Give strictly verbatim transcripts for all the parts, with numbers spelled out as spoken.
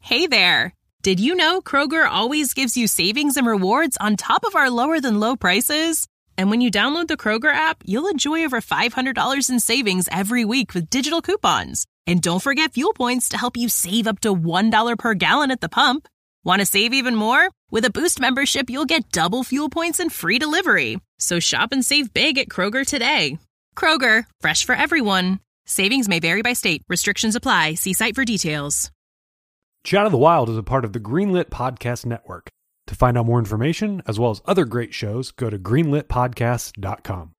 Hey there! Did you know Kroger always gives you savings and rewards on top of our lower-than-low prices? And when you download the Kroger app, you'll enjoy over five hundred dollars in savings every week with digital coupons. And don't forget fuel points to help you save up to one dollar per gallon at the pump. Want to save even more? With a Boost membership, you'll get double fuel points and free delivery. So shop and save big at Kroger today. Kroger, fresh for everyone. Savings may vary by state. Restrictions apply. See site for details. Chat of the Wild is a part of the Greenlit Podcast Network. To find out more information, as well as other great shows, go to greenlit podcast dot com.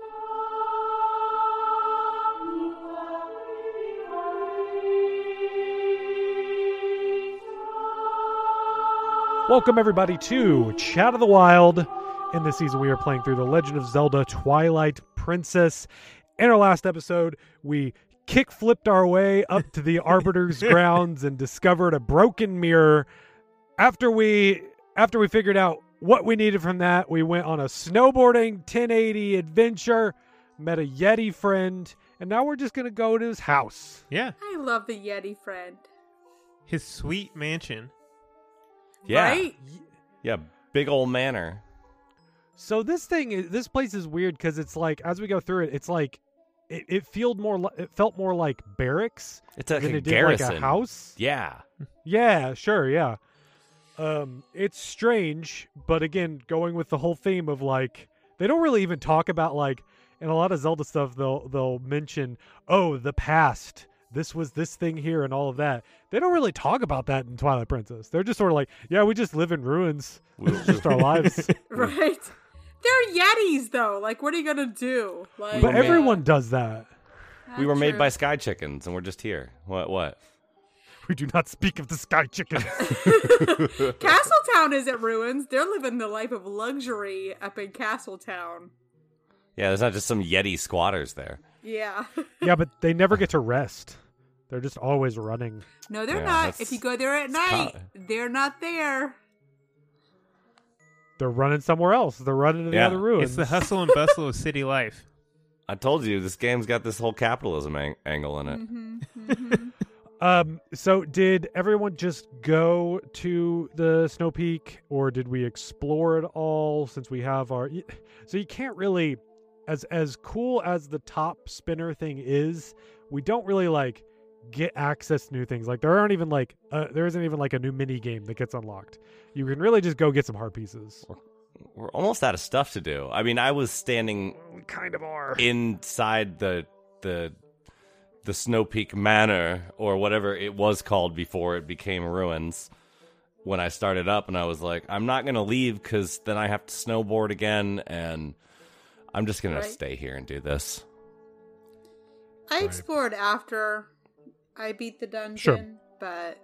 Welcome, everybody, to Chat of the Wild. In this season, we are playing through The Legend of Zelda Twilight Princess. In our last episode, we kick-flipped our way up to the Arbiter's grounds and discovered a broken mirror. After we after we figured out what we needed from that, we went on a snowboarding ten eighty adventure, met a Yeti friend, and now we're just going to go to his house. Yeah. I love the Yeti friend. His sweet mansion. Yeah. Right? Yeah, big old manor. So this thing, is, this place is weird because it's like, as we go through it, it's like, it, it felt more, li- it felt more like barracks. It's like than a it garrison. did like a house. Yeah. Yeah, sure, yeah. Um, it's strange, but again, going with the whole theme of like, they don't really even talk about like, in a lot of Zelda stuff, they'll they'll mention, oh, the past. This was this thing here and all of that. They don't really talk about that in Twilight Princess. They're just sort of like, yeah, we just live in ruins. It's just our lives. Right? They're Yetis, though. Like, what are you going to do? Like, But were made- everyone does that. We were Not made true. by sky chickens, and we're just here. What, what? We do not speak of the sky chickens. Castletown isn't ruins. They're living the life of luxury up in Castletown. Yeah, there's not just some Yeti squatters there. Yeah. Yeah, but they never get to rest. They're just always running. No, they're Yeah, not. that's- If you go there at night, they're not there. They're running somewhere else. They're running to the Yeah. other ruins. It's the hustle and bustle of city life. I told you, this game's got this whole capitalism ang- angle in it. Mm-hmm, mm-hmm. Um, so did everyone just go to the Snow Peak, or did we explore it all since we have our... So you can't really... As as cool as the top spinner thing is, we don't really, like, get access to new things. Like, there aren't even, like... Uh, there isn't even, like, a new mini game that gets unlocked. You can really just go get some heart pieces. We're almost out of stuff to do. I mean, I was standing We kind of are. inside the the the Snow Peak Manor, or whatever it was called before it became ruins, when I started up, and I was like, I'm not going to leave because then I have to snowboard again, and I'm just going Right. to stay here and do this. I Right. explored after I beat the dungeon, Sure. but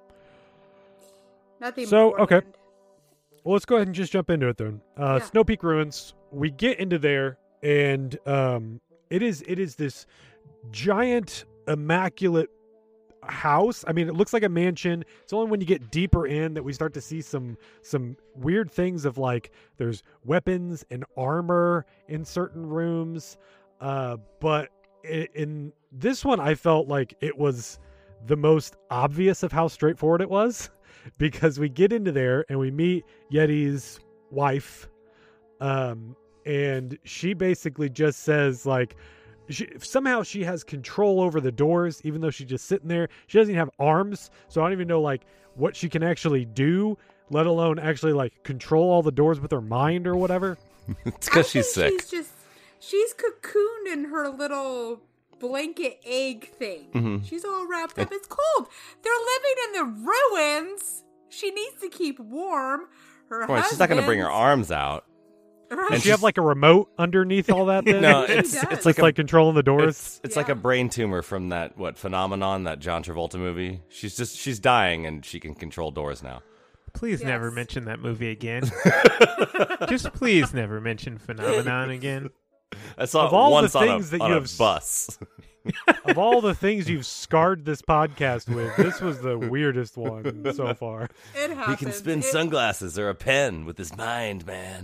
nothing So, okay. beforehand. Well, let's go ahead and just jump into it then. Uh, Yeah. Snow Peak Ruins. We get into there, and um, it is it is this giant, immaculate house. I mean, it looks like a mansion. It's only when you get deeper in that we start to see some some weird things of like there's weapons and armor in certain rooms. Uh, but i- in this one, I felt like it was the most obvious of how straightforward it was. Because we get into there and we meet Yeti's wife, um, and she basically just says like, she, somehow she has control over the doors, even though she's just sitting there. She doesn't even have arms, so I don't even know like what she can actually do, let alone actually like control all the doors with her mind or whatever. It's because I she's think sick. She's just she's cocooned in her little blanket egg thing. Mhm. She's all wrapped up. It's cold. They're living in the ruins. She needs to keep warm. Her Well, she's not going to bring her husband's- arms out. Right. Does she have like a remote underneath all that? Then? No, She it's does. it's It's like like, a controlling the doors. It's, it's like Yeah. a brain tumor from that what Phenomenon, that John Travolta movie. She's just she's dying and she can control doors now. Please never Yes. mention that movie again. Just please never mention Phenomenon again. I saw Of it all the once on, things a, that on you a have s- bus. Of all the things you've scarred this podcast with, this was the weirdest one so far. It He happens. can spin It- sunglasses or a pen with his mind, man.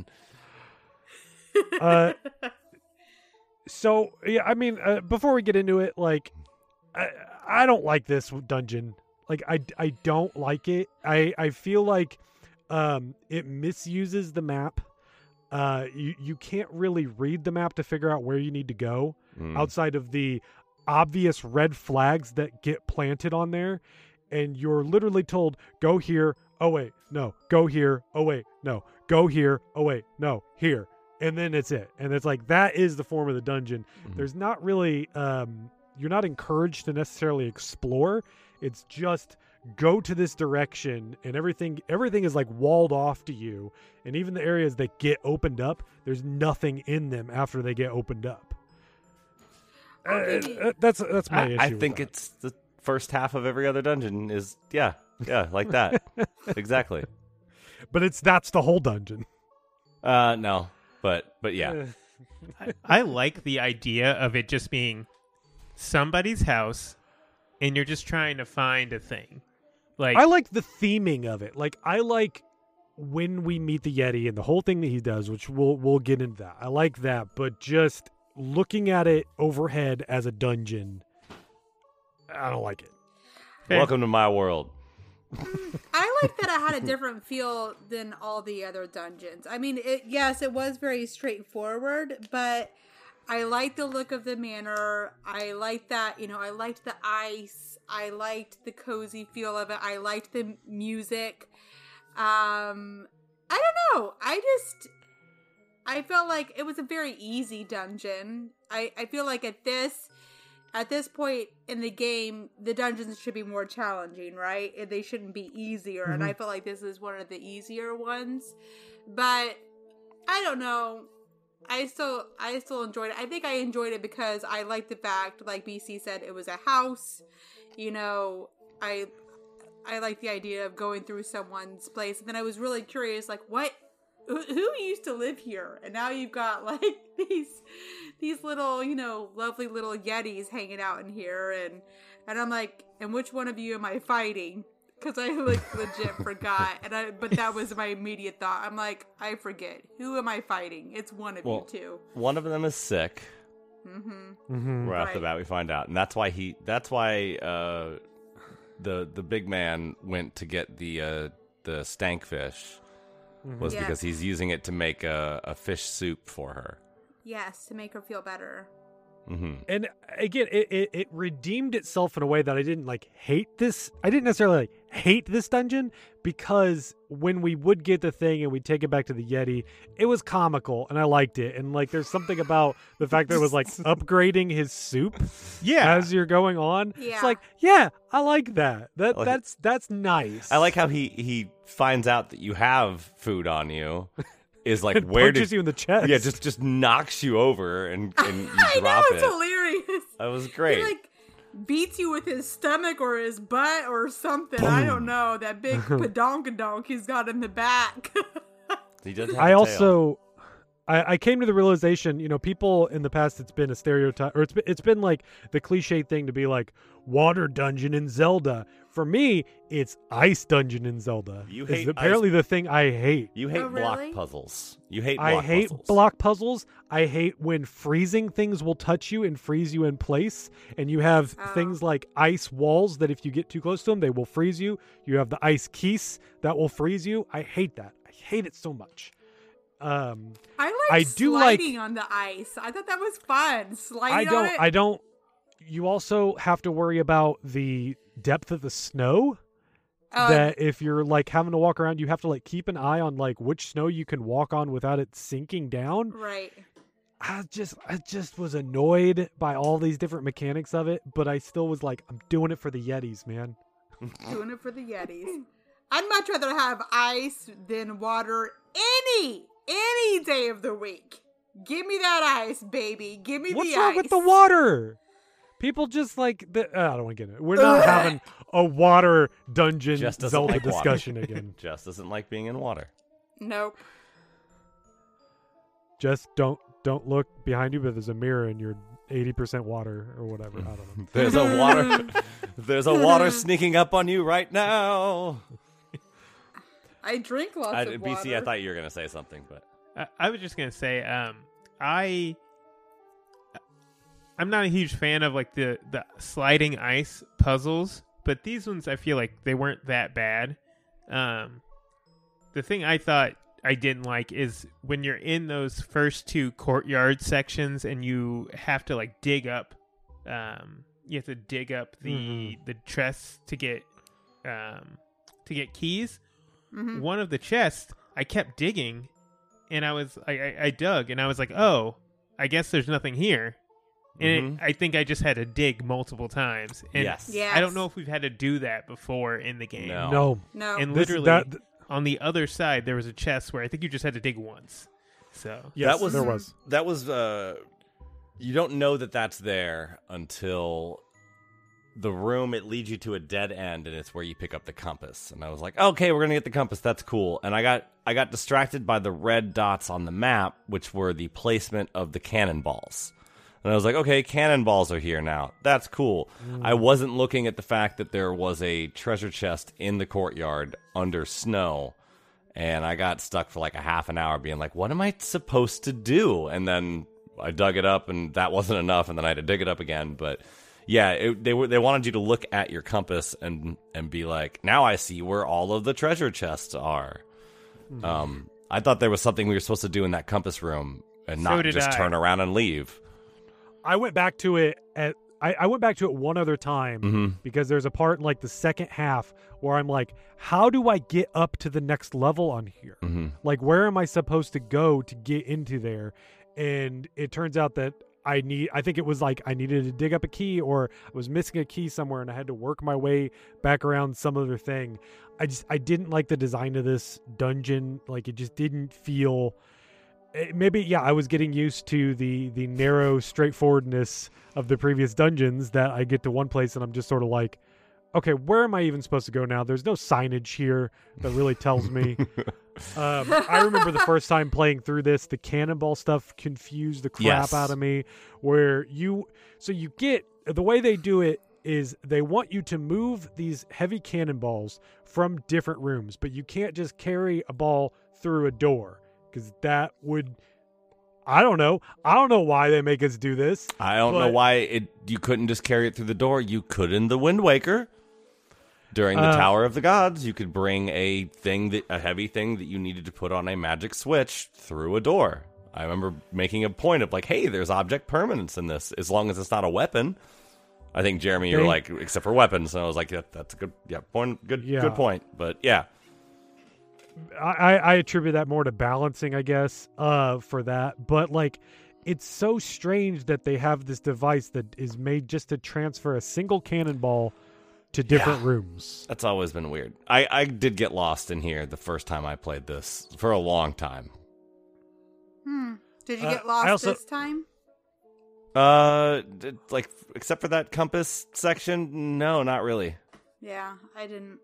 Uh, so yeah, I mean, uh, before we get into it, like, I, I don't like this dungeon. Like I, I don't like it. I, I feel like um, it misuses the map. Uh, you you can't really read the map to figure out where you need to go Mm. outside of the obvious red flags that get planted on there, and you're literally told go here. Oh wait, no. Go here. Oh wait, no. Go here. Oh wait, no. Here. And then it's it. And it's like that is the form of the dungeon. Mhm. There's not really um you're not encouraged to necessarily explore. It's just go to this direction, and everything everything is like walled off to you. And even the areas that get opened up, there's nothing in them after they get opened up. Uh, Okay. uh, that's that's my I, issue. I with think that. it's the first half of every other dungeon is yeah, yeah, like that. Exactly. but it's that's the whole dungeon. Uh, no, but but yeah, I, I like the idea of it just being somebody's house, and you're just trying to find a thing. Like I like the theming of it. Like I like when we meet the Yeti and the whole thing that he does, which we'll we'll get into that. I like that, but just looking at it overhead as a dungeon, I don't like it. Fair. welcome to my world. I like that it had a different feel than all the other dungeons. I mean, it, yes, it was very straightforward, but I liked the look of the manor. I liked that, you know, I liked the ice. I liked the cozy feel of it. I liked the music. Um, I don't know. I just, I felt like it was a very easy dungeon. I, I feel like at this, at this point in the game, the dungeons should be more challenging, right? They shouldn't be easier. And I feel like this is one of the easier ones. But I don't know. I still I still enjoyed it. I think I enjoyed it because I liked the fact, like B C said, it was a house. You know, I I like the idea of going through someone's place. And then I was really curious, like, what who, who used to live here? And now you've got like these these little, you know, lovely little Yetis hanging out in here, and and I'm like, and which one of you am I fighting? Because I like legit forgot, and I but that was my immediate thought. I'm like, I forget, who am I fighting? It's one of Well, you two. One of them is sick. Mm-hmm. Mm-hmm. Right off the Right. bat, we find out, and that's why he. That's why uh, the the big man went to get the uh, the stank fish was Yeah. because he's using it to make a, a fish soup for her. Yes, to make her feel better. hmm And again, it, it it redeemed itself in a way that I didn't like hate this. I didn't necessarily like, hate this dungeon, because when we would get the thing and we'd take it back to the Yeti, it was comical and I liked it. And like, there's something about the fact that it was like upgrading his soup yeah, as you're going on. Yeah. It's like, yeah, I like that. That I like that's that's nice. I like how he he finds out that you have food on you. Is like It where punches did you in the chest. yeah just just knocks you over and, and you I know, drop it's it. hilarious. That was great. He like beats you with his stomach or his butt or something. I don't know. That big padonkadonk he's got in the back. He does. Have I a tail. also, I, I came to the realization, you know, people in the past, it's been a stereotype, or it's been, it's been like the cliche thing to be like water dungeon in Zelda. For me, it's ice dungeon in Zelda. You Is hate apparently the thing I hate. You hate Oh, block really? puzzles. You hate. I block hate puzzles. block puzzles. I hate when freezing things will touch you and freeze you in place. And you have Oh. things like ice walls that if you get too close to them, they will freeze you. You have the ice keys that will freeze you. I hate that. I hate it so much. Um, I like I do like- sliding on the ice. I thought that was fun. Sliding I don't. on it. I don't. You also have to worry about the depth of the snow. Oh, that if you're like having to walk around, you have to like keep an eye on like which snow you can walk on without it sinking down. right. I just, I just was annoyed by all these different mechanics of it, but I still was like, I'm doing it for the Yetis, man. Doing it for the Yetis. I'd much rather have ice than water any any day of the week. Give me that ice, baby. Give me What's the wrong ice. with the water? People just like the, uh, I don't want to get it. We're not having a water dungeon Just doesn't Zelda like water. discussion again. Just doesn't like being in water. Nope. Just don't don't look behind you, but there's a mirror and you're eighty percent water or whatever. I don't know. There's a water. There's a water sneaking up on you right now. I drink lots I, of B water. C, I thought you were gonna say something, but I, I was just gonna say, um, I, I'm not a huge fan of like the the sliding ice puzzles but these ones I feel like they weren't that bad. Um, the thing I thought I didn't like is when you're in those first two courtyard sections and you have to like dig up, um, you have to dig up the Mm-hmm. the chests to get um, to get keys. Mhm. One of the chests I kept digging, and I was I, I, I dug and I was like, oh, I guess there's nothing here. And Mhm. it, I think I just had to dig multiple times. And Yes. Yes. I don't know if we've had to do that before in the game. No. No, No. And This- literally that- on the other side, there was a chest where I think you just had to dig once. So yes, that was there was. that was uh you don't know that that's there until the room. It leads you to a dead end, and it's where you pick up the compass. And I was like, okay, we're gonna get the compass, that's cool. And I got I got distracted by the red dots on the map, which were the placement of the cannonballs. And I was like, okay, cannonballs are here now, that's cool. I wasn't looking at the fact that there was a treasure chest in the courtyard under snow. And I got stuck for like a half an hour being like, what am I supposed to do? And then I dug it up, and that wasn't enough, and then I had to dig it up again. But yeah, it, they were they wanted you to look at your compass and and be like, now I see where all of the treasure chests are. Mm-hmm. Um, I thought there was something we were supposed to do in that compass room and So not did just I. turn around and leave. I went back to it at I, I went back to it one other time Mhm. because there's a part in like the second half where I'm like, how do I get up to the next level on here? Mm-hmm. Like, where am I supposed to go to get into there? And it turns out that I need, I think it was like I needed to dig up a key, or I was missing a key somewhere and I had to work my way back around some other thing. I just, I didn't like the design of this dungeon. Like, it just didn't feel, eh, maybe, yeah, I was getting used to the, the narrow straightforwardness of the previous dungeons that I get to one place and I'm just sort of like, okay, where am I even supposed to go now? There's no signage here that really tells me. um, I remember the first time playing through this, the cannonball stuff confused the crap Yes. out of me. Where you, so you get, the way they do it is they want you to move these heavy cannonballs from different rooms, but you can't just carry a ball through a door because that would, I don't know. I don't know why they make us do this. I don't know But- why it you couldn't just carry it through the door. You could in the Wind Waker. During the Uh, Tower of the Gods, you could bring a thing that a heavy thing that you needed to put on a magic switch through a door. I remember making a point of like, hey, there's object permanence in this, as long as it's not a weapon. I think Jeremy, you were They- like, except for weapons, and I was like, yeah, that's a good, yeah, point, good, Yeah. good point. But yeah, I, I I attribute that more to balancing, I guess, uh, for that. But like, it's so strange that they have this device that is made just to transfer a single cannonball to different rooms. that's always been weird. I, I did get lost in here the first time I played this for a long time. Hmm. Did you Uh, get I lost also- this time? Uh, d- like except for that compass section, no, not really. Yeah, I didn't.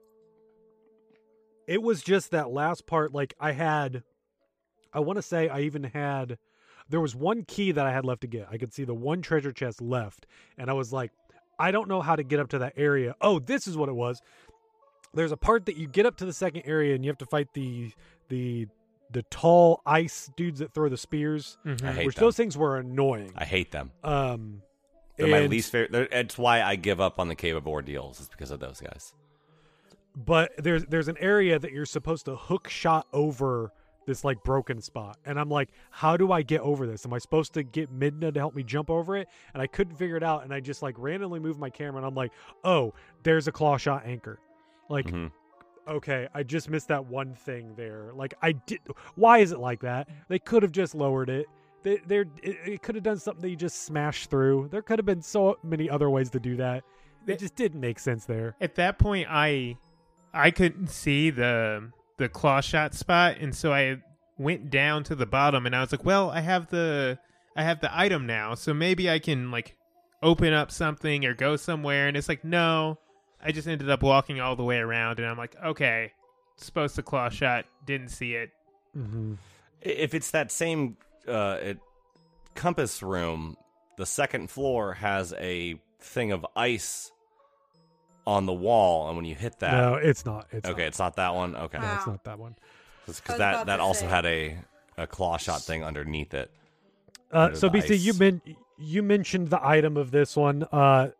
It was just that last part. Like, I had, I want to say I even had, there was one key that I had left to get. I could see the one treasure chest left, and I was like, I don't know how to get up to that area. Oh, this is what it was. There's a part that you get up to the second area and you have to fight the the the tall ice dudes that throw the spears, Mhm. I hate which them. those things were annoying. I hate them. Um, They're my and- least favorite. It's why I give up on the Cave of Ordeals. Is because of those guys. But there's there's an area that you're supposed to hook shot over this like broken spot, and I'm like, how do I get over this? Am I supposed to get Midna to help me jump over it? And I couldn't figure it out, and I just like randomly moved my camera, and I'm like, oh, there's a claw shot anchor. Like, Mhm. okay, I just missed that one thing there. Like, I did. Why is it like that? They could have just lowered it. They, they're, it, it could have done something that you just smashed through. There could have been so many other ways to do that. It just didn't make sense there. At that point, I I couldn't see the the claw shot spot, and so I went down to the bottom, and I was like, well, I have the I have the item now, so maybe I can like open up something or go somewhere. And it's like, no, I just ended up walking all the way around, and I'm like, okay, supposed to claw shot, didn't see it. Mm-hmm. If it's that same uh, it, compass room, the second floor has a thing of ice on the wall, and when you hit that, No, it's not. It's okay, not. it's not that one. Okay, No, it's Wow. not that one. I was because that about that to also say. had a a claw shot thing underneath it. Uh, Under so the B C, you ice. men- you mentioned the item of this one. Uh,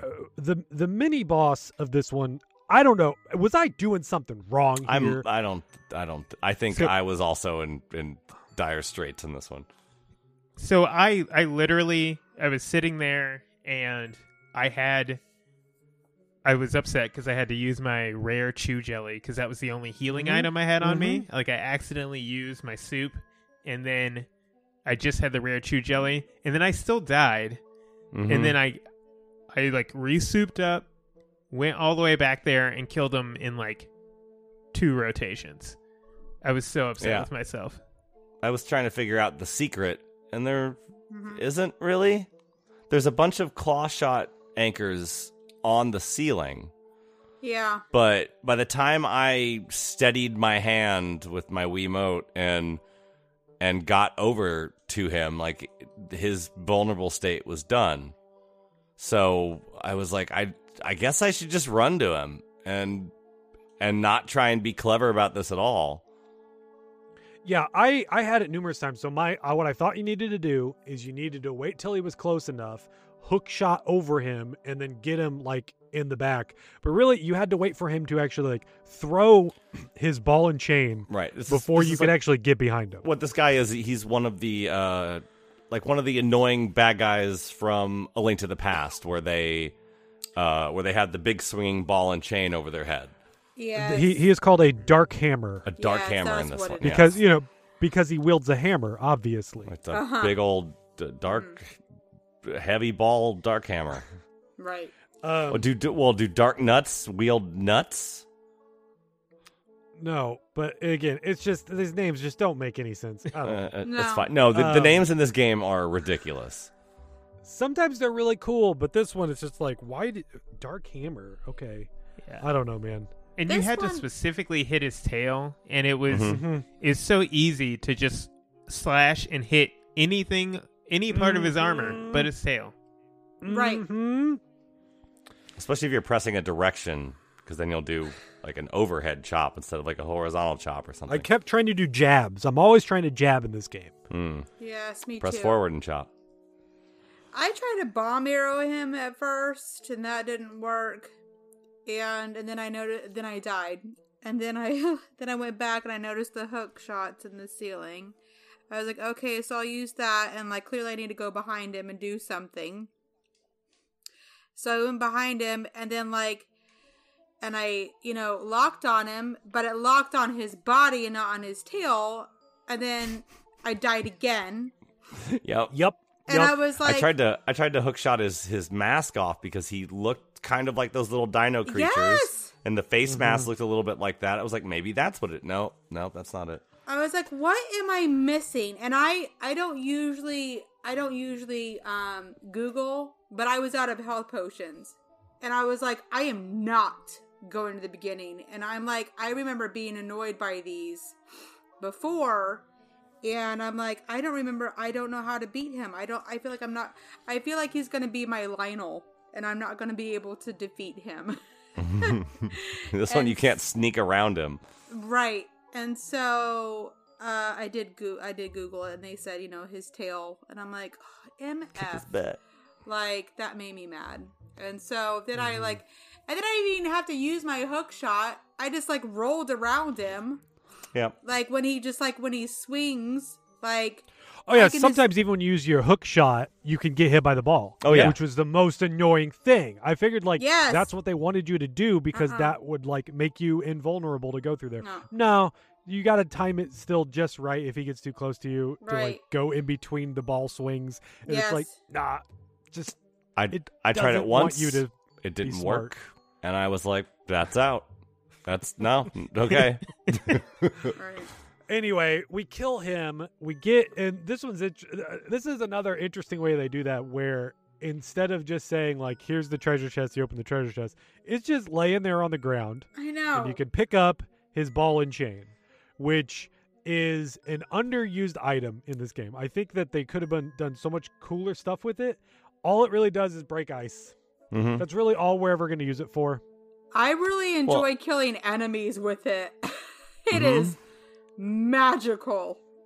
the the mini boss of this one. I don't know. Was I doing something wrong here? I'm. I don't. I don't. I think So- I was also in in dire straits in this one. So I I literally I was sitting there and I had I was upset because I had to use my rare chew jelly because that was the only healing Mhm. item I had on me. Like I accidentally used my soup and then I just had the rare chew jelly and then I still died Mhm. and then I I like re-souped up, went all the way back there and killed him in like two rotations. I was so upset Yeah. with myself. I was trying to figure out the secret, and there Mhm. isn't really. There's a bunch of claw shot anchors on the ceiling, Yeah. but by the time I steadied my hand with my Wiimote and and got over to him, like his vulnerable state was done. So I was like, I I guess I should just run to him and and not try and be clever about this at all. Yeah, I, I had it numerous times. So my uh, what I thought you needed to do is you needed to wait till he was close enough, hook shot over him, and then get him like in the back. But really, you had to wait for him to actually like throw his ball and chain Right. This is- before this you is could like- actually get behind him. what this guy is, he's one of the uh like one of the annoying bad guys from A Link to the Past, where they uh where they had the big swinging ball and chain over their head. Yeah. He he is called a dark hammer A dark Yes, hammer that's in this what one. it is. because you know because he wields a hammer, obviously. It's a Uh-huh. big old uh, dark heavy ball dark hammer. Right. Um, well, do, do well do dark nuts wield nuts? no, but again, it's just these names just don't make any sense. I Uh, don't know. uh, No. It's fine. No, the, the Um, names in this game are ridiculous. Sometimes they're really cool, but this one is just like, why did dark hammer? Okay, Yeah. I don't know, man. And you This had one- to specifically hit his tail, and it was Mhm. it's so easy to just slash and hit anything, any part of his armor, Mhm. but his tail. Right. Mhm. Especially if you're pressing a direction, because then you'll do like an overhead chop instead of like a horizontal chop or I something. kept trying to do jabs. I'm always trying to jab in this game. Mm. Yes, me Press too. forward and chop. I tried to bomb arrow him at first, and that didn't work. And and then I noticed, then I died, and then I then I went back and I noticed the hook shots in the ceiling. I was like, okay, so I'll use that, and like clearly I need to go behind him and do something. So I went behind him, and then like, and I you know locked on him, but it locked on his body and not on his tail, and then I died again, Yep. Yep. and yep. I was like, I tried to I tried to hook shot his his mask off because he looked kind of like those little dino creatures. Yes! And the face Mm-hmm. mask looked a little bit like that. I was like, maybe that's what it. No, no, that's not it. I was like, what am I missing? And I I don't usually I don't usually um Google, but I was out of health potions. And I was like, I am not going to the beginning. And I'm like, I remember being annoyed by these before, and I'm like, I don't remember, I don't know how to beat him. I don't I feel like I'm not I feel like he's going to be my Lionel, and I'm not going to be able to defeat him. This one And- you can't sneak around him. Right. And so uh, I did go- I did Google it, and they said, you know, his tail, and I'm like, oh, M F, Bet. like that made me mad. And so then I like, and then I didn't even have to use my hook shot. I just like rolled around him, Yep. like when he just like when he swings, like Oh yeah, I can sometimes even when you use your hook shot, you can get hit by the ball. Oh, yeah. which was the most annoying thing. I figured like Yes. that's what they wanted you to do because Uh-uh. that would like make you invulnerable to go through there. No. No, you got to time it still just right if he gets too close to you to like Right. go in between the ball swings. And Yes. it's like nah, just I it I tried it doesn't want once. you to it didn't smart. work, and I was like, "That's out. That's no okay." right. Anyway, we kill him. We get, and this one's int- uh, this is another interesting way they do that, where instead of just saying like, "Here's the treasure chest," you open the treasure chest. It's just laying there on the ground, I know. and you can pick up his ball and chain, which is an underused item in this game. I think that they could have been done so much cooler stuff with it. All it really does is break ice. hmm That's really all we're ever going to use it for. I really enjoy Well- killing enemies with it. It Mhm. is magical. It's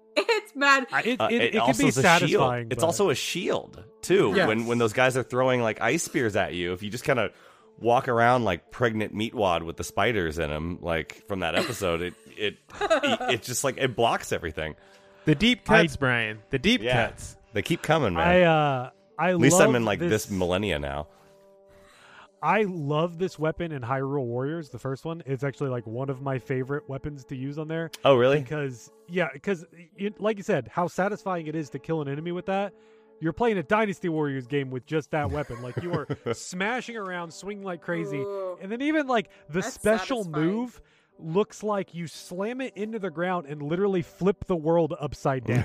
it's mad. I- It, Uh, it, it, can also be is a satisfying. shield. It's but- also a shield too. Yes. When when those guys are throwing like ice spears at you, if you just kind of walk around like pregnant meatwad with the spiders in them, like from that episode, it it it, it just like it blocks everything. The deep cuts, Brian. The deep Yeah, cuts. they keep coming, man. I uh, I At least love I'm in like this, this millennia now. I love this weapon in Hyrule Warriors, the first one. It's actually like one of my favorite weapons to use on there. Oh, really? Because, yeah, because, like you said, how satisfying it is to kill an enemy with that. You're playing a Dynasty Warriors game with just that weapon. Like, you are smashing around, swinging like crazy. Ooh. And then even, like, the That's special satisfying. move looks like you slam it into the ground and literally flip the world upside down.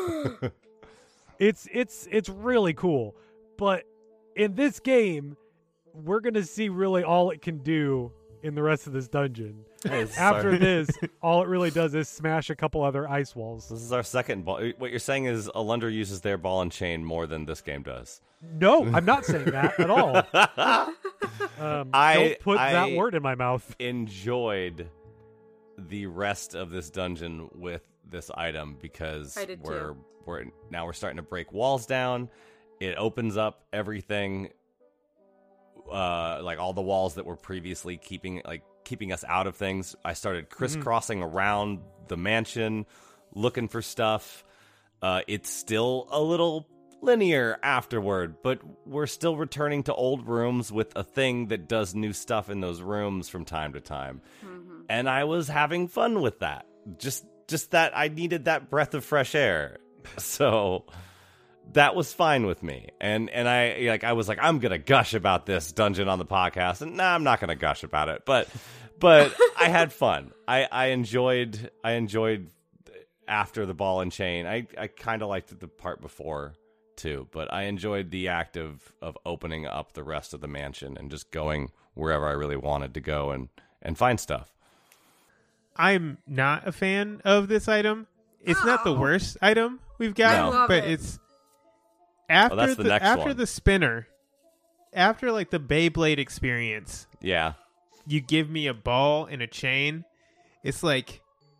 it's it's it's really cool. But in this game, we're going to see really all it can do in the rest of this dungeon. Hey, After sorry. this, all it really does is smash a couple other ice walls. This is our second ball. What you're saying is Alundra uses their ball and chain more than this game does. No, I'm not saying that at all. Um, I- don't put I- that word in my mouth. Enjoyed the rest of this dungeon with this item because I did we're too. we're now we're starting to break walls down. It opens up everything, uh, like all the walls that were previously keeping like keeping us out of things. I started crisscrossing around the mansion, looking for stuff. Uh, it's still a little linear afterward, but we're still returning to old rooms with a thing that does new stuff in those rooms from time to time. And I was having fun with that. Just just that I needed that breath of fresh air. So that was fine with me. And and I like I was like I'm going to gush about this dungeon on the podcast. And nah, I'm not going to gush about it. But but I had fun. I I enjoyed I enjoyed after the ball and chain. I I kind of liked the part before too, but I enjoyed the act of of opening up the rest of the mansion and just going wherever I really wanted to go and and find stuff. I'm not a fan of this item. It's not the worst item we've got, No. I love but it. it's after that's the the, next after one. the spinner, after like the Beyblade experience. Yeah. You give me a ball and a chain. It's like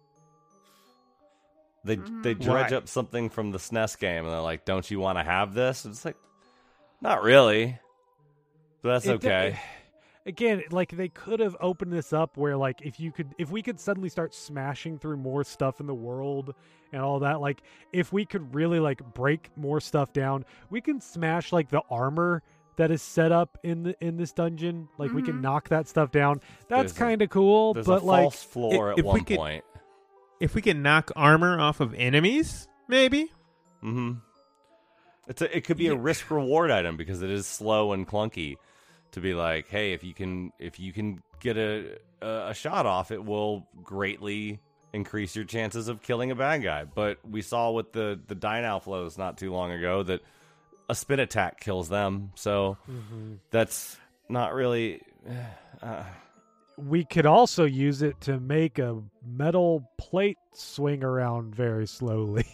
They they dredge Why? up something from the S N E S game, and they're like, "Don't you want to have this?" It's like, not really, but that's It- okay. Again, like they could have opened this up where like if you could if we could suddenly start smashing through more stuff in the world and all that, like if we could really like break more stuff down, we can smash like the armor that is set up in the in this dungeon. Like we can knock that stuff down. That's There's a- kind of cool, There's but a like false floor if at we one could- point. if we can knock armor off of enemies, maybe. Mm-hmm. It's a, it could be a risk reward item because it is slow and clunky. To be like, hey, if you can if you can get a a, a shot off, it will greatly increase your chances of killing a bad guy. But we saw with the the Dynal flows not too long ago that a spin attack kills them. So that's not really. Uh, we could also use it to make a metal plate swing around very slowly.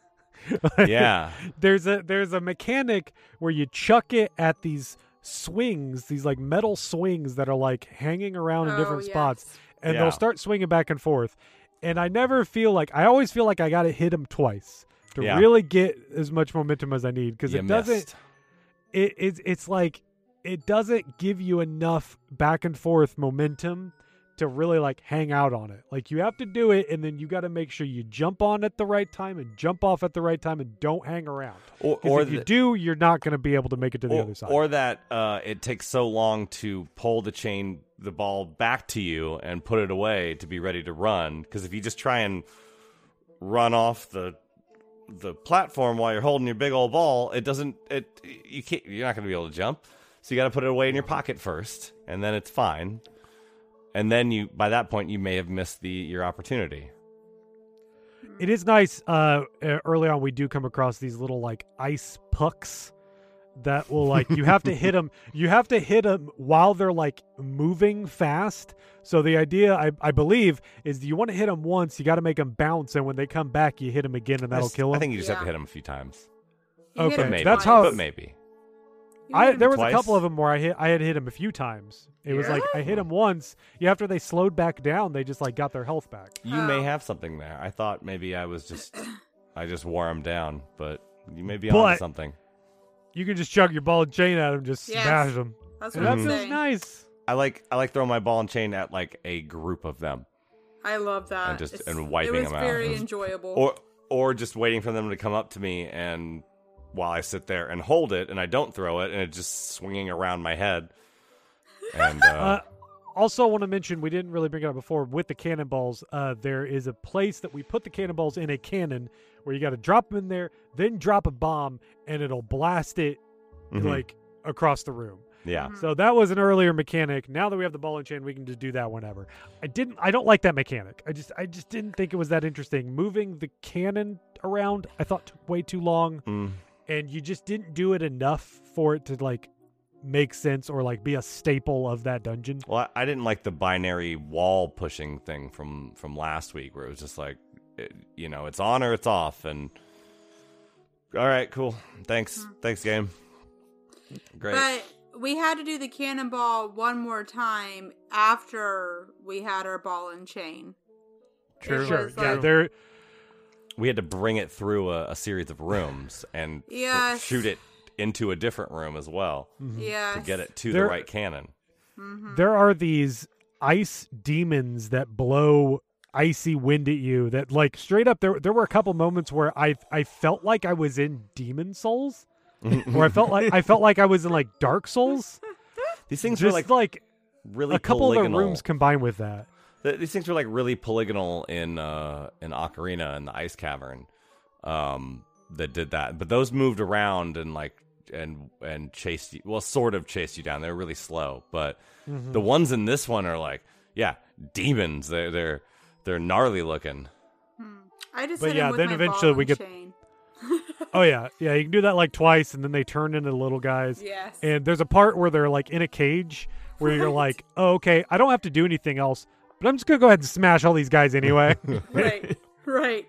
yeah. there's a there's a mechanic where you chuck it at these swings, these like metal swings that are like hanging around in Oh, different yes. spots, and Yeah. they'll start swinging back and forth. And I never feel like I always feel like I got to hit them twice to Yeah. really get as much momentum as I need because You it doesn't. missed. It, it's it's like it doesn't give you enough back and forth momentum to really like hang out on it. Like you have to do it, and then you got to make sure you jump on at the right time and jump off at the right time, and don't hang around. Or, 'Cause or if you the- do, you're not going to be able to make it to the or, other side. or that uh, it takes so long to pull the chain, the ball back to you and put it away to be ready to run. Because if you just try and run off the the platform while you're holding your big old ball, it doesn't. It you can't. You're not going to be able to jump. So you got to put it away in your pocket first, and then it's fine. And then you, by that point, you may have missed the your opportunity. It is nice. Uh, uh, early on, we do come across these little like ice pucks that will like you have to hit them. You have to hit them while they're like moving fast. So the idea, I, I believe, is you want to hit them once. You got to make them bounce, and when they come back, you hit them again, and that'll Just- kill them. I think you just have to Yeah. hit them a few times. You hit Okay, him Maybe. that's twice. how- But maybe. You I hit him there was twice? a couple of them where I hit I had hit him a few times. It was like I hit him once. Yeah, after they slowed back down, they just like got their health back. You may Oh. have something there. I thought maybe I was just. I just wore them down. But you may be But- onto something. You can just chug your ball and chain at them, just Yes. smash them. That's And what that I'm feels saying. nice. I like I like throwing my ball and chain at like a group of them, I love that. And just- It's- and wiping It was them out. very It was- enjoyable. or or just waiting for them to come up to me, and while I sit there and hold it, and I don't throw it, and it's just swinging around my head. And uh, Uh, also, want to mention we didn't really bring it up before with the cannonballs. Uh, there is a place that we put the cannonballs in a cannon where you got to drop them in there, then drop a bomb, and it'll blast it mhm. like across the room. yeah, So that was an earlier mechanic. Now that we have the ball and chain, we can just do that whenever. I didn't. I don't like that mechanic. I just. I just didn't think it was that interesting. Moving the cannon around, I thought took way too long, Mm. and you just didn't do it enough for it to like make sense or like be a staple of that dungeon. Well, I I didn't like the binary wall pushing thing from from last week, where it was just like, it, you know, it's on or it's off, and all right, cool, thanks, thanks, game, great. But we had to do the cannonball one more time after we had our ball and chain. True. It Sure. was Yeah. like- There. We had to bring it through a, a series of rooms and f- Yes. shoot it into a different room as well Yes. to get it to There- the right cannon. There are these ice demons that blow icy wind at you that like straight up there there were a couple moments where I I felt like I was in Demon Souls or I felt like I felt like I was in like Dark Souls. These things Just were like, like really a couple of the polygonal. rooms combined with that. Th- These things were like really polygonal in uh, in Ocarina and the Ice Cavern. Um, that did that, but those moved around and like and and chased you. Well, sort of chased you down. They were really slow, but Mm-hmm. the ones in this one are like, yeah, demons. They're they're they're gnarly looking. I just But hit yeah, him with then my eventually ball we and get- chain. Oh yeah, yeah. You can do that like twice, and then they turn into little guys. Yes. And there's a part where they're like in a cage where you're Right. like, oh, okay, I don't have to do anything else, but I'm just gonna go ahead and smash all these guys anyway. right. Right.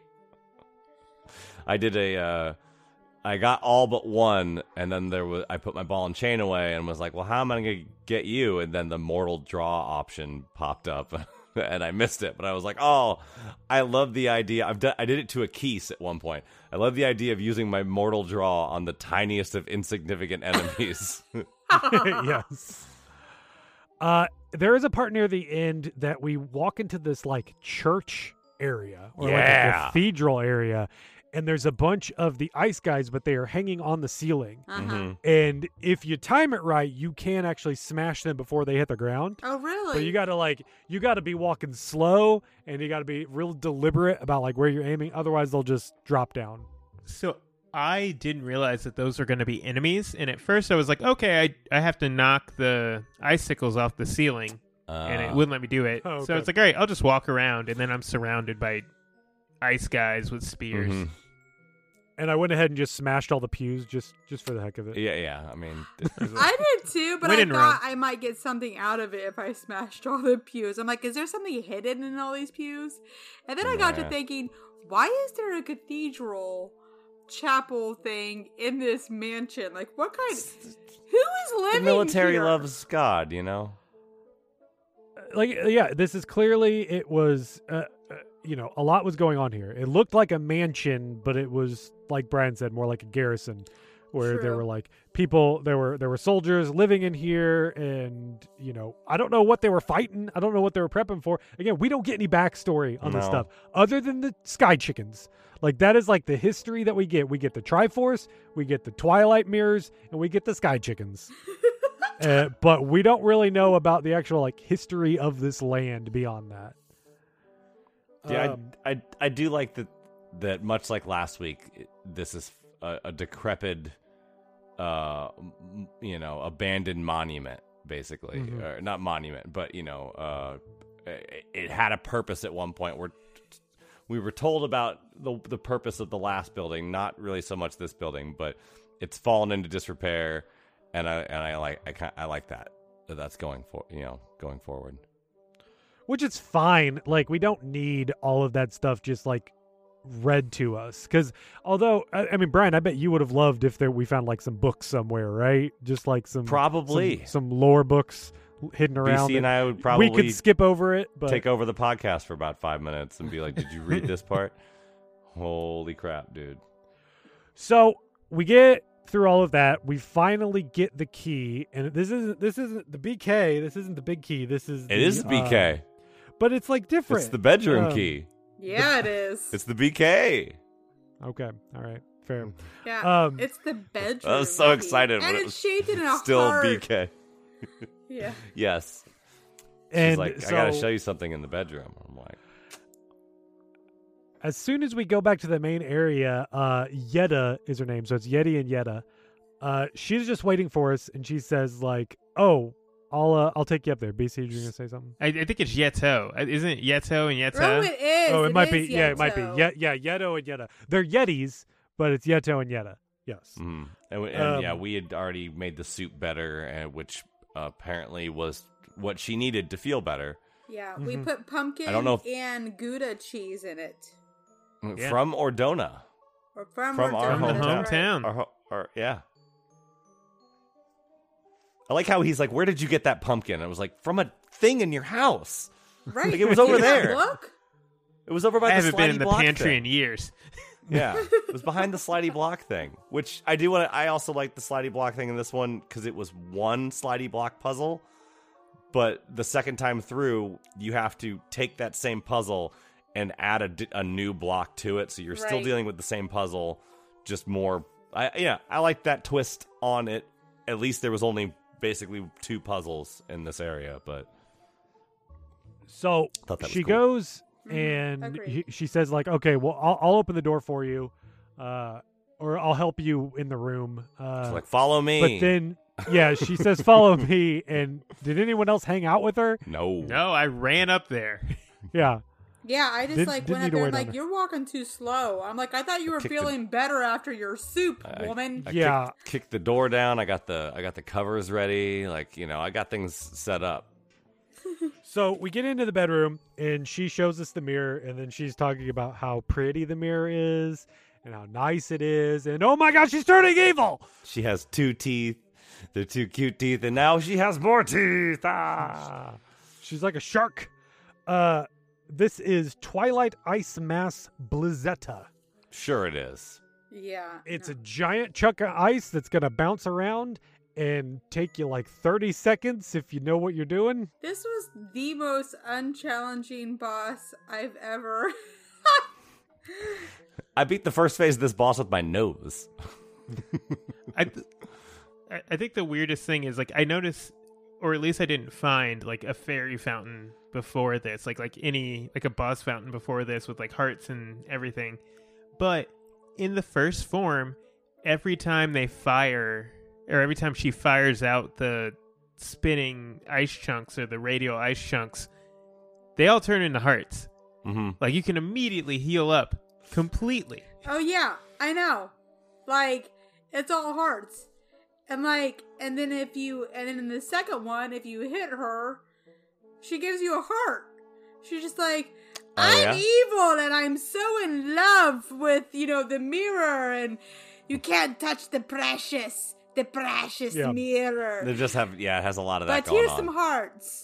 I did a. Uh, I got all but one, and then there was. I put my ball and chain away, and was like, "Well, how am I going to get you?" And then the mortal draw option popped up, and I missed it. But I was like, "Oh, I love the idea." I've done. I did it to a Keese at one point. I love the idea of using my mortal draw on the tiniest of insignificant enemies. Yes. Uh, there is a part near the end that we walk into this like church area or like a Yeah. cathedral area, and there's a bunch of the ice guys, but they are hanging on the ceiling. Uh-huh. Mhm. And if you time it right, you can actually smash them before they hit the ground. Oh, really? But you got to like you got to be walking slow, and you got to be real deliberate about like where you're aiming. Otherwise, they'll just drop down. So I didn't realize that those were going to be enemies, and at first I was like, okay, I I have to knock the icicles off the ceiling, and it Uh, wouldn't let me do it. Oh, So okay. it's like, all right, I'll just walk around, and then I'm surrounded by ice guys with spears. mhm. And I went ahead and just smashed all the pews just just for the heck of it. Yeah, yeah. I mean, I did too, but I Winning thought round. I might get something out of it if I smashed all the pews. I'm like, is there something hidden in all these pews? And then I got to Nah. thinking, why is there a cathedral chapel thing in this mansion? Like, what kind? Who is the living military here? loves God, you know. Like yeah, this is clearly it was uh, uh, you know, a lot was going on here. It looked like a mansion, but it was like Brian said, more like a garrison where there True. were like people there were there were soldiers living in here, and you know, I don't know what they were fighting. I don't know what they were prepping for. Again, we don't get any backstory on this No. stuff other than the sky chickens. Like that is like the history that we get. We get the Triforce, we get the Twilight mirrors, and we get the sky chickens. uh, but we don't really know about the actual like history of this land beyond that. Yeah, Um, I, I I do like that. That much like last week, it- this is a, a decrepit, uh, m- you know, abandoned monument, basically, Mhm. or not monument, but you know, uh, it, it had a purpose at one point. Where we were told about the the purpose of the last building, not really so much this building, but it's fallen into disrepair, and I and I like I ki- I like that that that's going for you know going forward. which is fine. Like we don't need all of that stuff just like read to us. Because although I, I mean, Brian, I bet you would have loved if there we found like some books somewhere, right? Just like some Probably. some, some lore books hidden around. B C and that I would probably we could skip over it, but take over the podcast for about five minutes and be like, "Did you read this part? Holy crap, dude. So we get through all of that. We finally get the key, and this isn't this isn't the B K. This isn't the big key. This is the, It is the B K. Uh, but it's like different. It's the bedroom Um, key. Yeah, it is. It's the B K. Okay, all right, fair. yeah, um, it's the bedroom. I was so key. excited when and it it's was shaped in a Still heart. B K. Yeah. Yes. She's And like, so, I gotta show you something in the bedroom. I'm like, as soon as we go back to the main area, uh, Yetta is her name, so it's Yeti and Yetta. Uh, she's just waiting for us, and she says like, "Oh, I'll uh, I'll take you up there." B C, you're gonna say something? I, I think it's Yeto. Uh, Isn't it Yeto and Yeta? Oh, it is. Oh, it, might be. is Yeah, it might be. Yeto. Yeah, yeah, Yeto and Yetta. They're Yetis, but it's Yeto and Yetta. Yes. mm. and, we- and yeah, Um, we had already made the soup better, and which uh, apparently was what she needed to feel better. Yeah, we Mhm. put pumpkin I don't know if- and Gouda cheese in it. Yeah. From Ordona. Or from, From our From the Ordona, that's right. hometown. Or, or, yeah. I like how he's like, "Where did you get that pumpkin?" And I was like, "From a thing in your house. Right. Like, it was over Yeah, there. Look. It was over by I the haven't been slidey in the block pantry thing." in years. Yeah, it was behind the slidey block thing, which I do want to. I also like the slidey block thing in this one because it was one slidey block puzzle, but the second time through, you have to take that same puzzle and add a, d- a new block to it, so you're still Right. dealing with the same puzzle, just more. I yeah, I like that twist on it. At least there was only basically two puzzles in this area, but So Thought that was she cool. goes Mhm, and agreed. he, she says like, "Okay, well, I'll, I'll open the door for you, uh, or I'll help you in the room." Uh, it's like follow me. but then, yeah, she says, "Follow me." And did anyone else hang out with her? no, No, I ran up there. Yeah. Yeah, I just Didn't- like didn't went need up to there. wait I'm on like, her. you're walking too slow. I'm like, I thought you were kicked the- feeling better after your soup, I- woman. I Yeah. kicked, kicked the door down. I got the I got the covers ready. Like, you know, I got things set up. So we get into the bedroom, and she shows us the mirror, and then she's talking about how pretty the mirror is and how nice it is, and oh my gosh, she's turning evil. She has two teeth. They're two cute teeth, and now she has more teeth. Ah. She's like a shark. Uh, this is Twilight Ice Mass Blizzetta. Sure it is. Yeah. It's no. a giant chunk of ice that's gonna bounce around and take you like thirty seconds if you know what you're doing. This was the most unchallenging boss I've ever. I beat the first phase of this boss with my nose. I, th- I- I think the weirdest thing is like I noticed, or at least I didn't find like a fairy fountain before this, like like any like a boss fountain before this with like hearts and everything. But in the first form, every time they fire, or every time she fires out the spinning ice chunks or the radial ice chunks, they all turn into hearts. Mm-hmm. Like you can immediately heal up completely. Oh yeah, I know. Like it's all hearts, and like, and then if you, and then in the second one, if you hit her, she gives you a heart. She's just like, Oh, I'm yeah? evil, and I'm so in love with you know the mirror, and you can't touch the precious, the precious Yeah. mirror. They just have, yeah, it has a lot of that But going here's on. some hearts.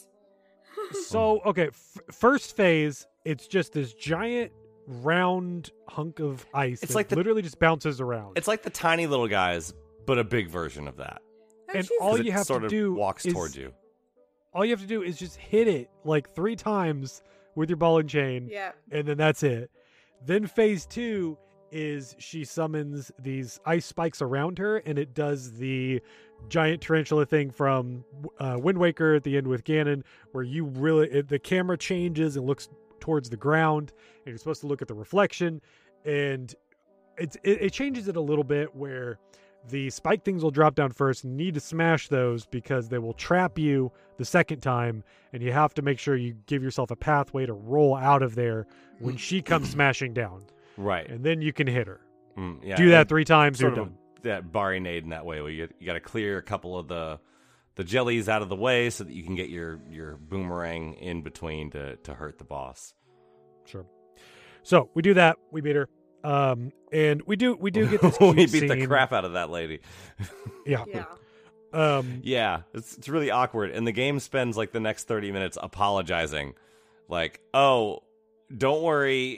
So, okay, f- first phase, it's just this giant round hunk of ice. It's that like the- literally just bounces around. It's like the tiny little guys, but a big version of that. And she's- all 'Cause you it have sort to of do walks is, towards you. all you have to do is just hit it like three times with your ball and chain, yeah. and then that's it. Then phase two is she summons these ice spikes around her, and it does the giant tarantula thing from uh, Wind Waker at the end with Ganon, where you really it, the camera changes and looks towards the ground, and you're supposed to look at the reflection, and it's it, it changes it a little bit where the spike things will drop down first, and you need to smash those because they will trap you the second time, and you have to make sure you give yourself a pathway to roll out of there when she comes smashing down, Right. and then you can hit her. Mm, yeah. Do that and three times, you're Sort of done. a, that barrinade in that way, where you, you got to clear a couple of the the jellies out of the way so that you can get your, your boomerang in between to, to hurt the boss. Sure. So we do that. We beat her, um, and we do we do get this. we cute beat the scene. crap out of that lady. Yeah. Yeah. Um, Yeah, it's it's really awkward, and the game spends like the next thirty minutes apologizing, like, "Oh, don't worry,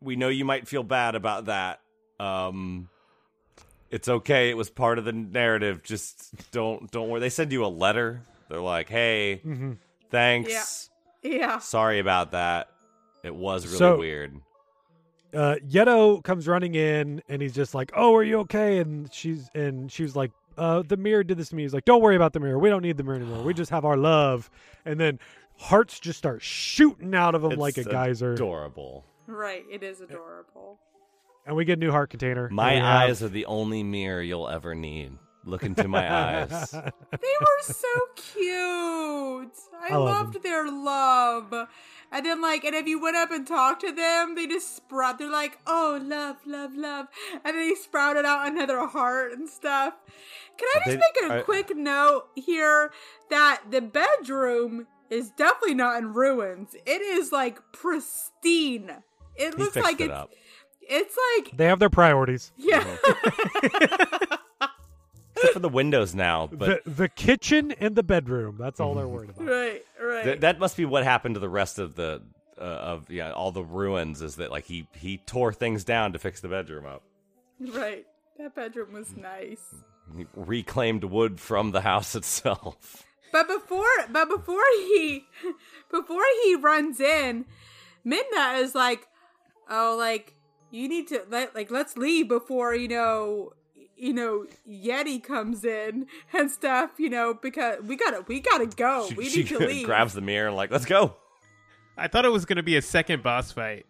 we know you might feel bad about that. Um, it's okay. It was part of the narrative. Just don't don't worry. They send you a letter. They're like, hey, Mm-hmm. thanks. Yeah. Yeah. Sorry about that. It was really So- weird. uh Yeto comes running in and he's just like, "Oh, are you okay?" And she's and she's like, uh the mirror did this to me. He's like, "Don't worry about the mirror. We don't need the mirror anymore. We just have our love." And then hearts just start shooting out of him It's like a geyser. adorable. Right. It is adorable. And we get a new heart container. My We have- eyes are the only mirror you'll ever need. Look into my eyes. They were so cute. I, I love loved them. their love. And then, like, and if you went up and talked to them, they just sprout. They're like, "Oh, love, love, love," and then they sprouted out another heart and stuff. Can I just They- make a I- quick note here that the bedroom is definitely not in ruins. It is like pristine. It He looks fixed like it it's. up. It's like They have their priorities. yeah. Except for the windows now. But the the kitchen and the bedroom. That's all they're worried about. right. Right. th- that must be what happened to the rest of the uh, of yeah all the ruins. Is that like he he tore things down to fix the bedroom up. right. That bedroom was nice. He reclaimed wood from the house itself. But before, but before he, before he runs in, Midna is like, "Oh, like you need to let, like, let's leave before you know, you know, Yeti comes in and stuff. You know, because we gotta, we gotta go. She, we she need to leave." grabs the mirror and like, let's go. I thought it was going to be a second boss fight.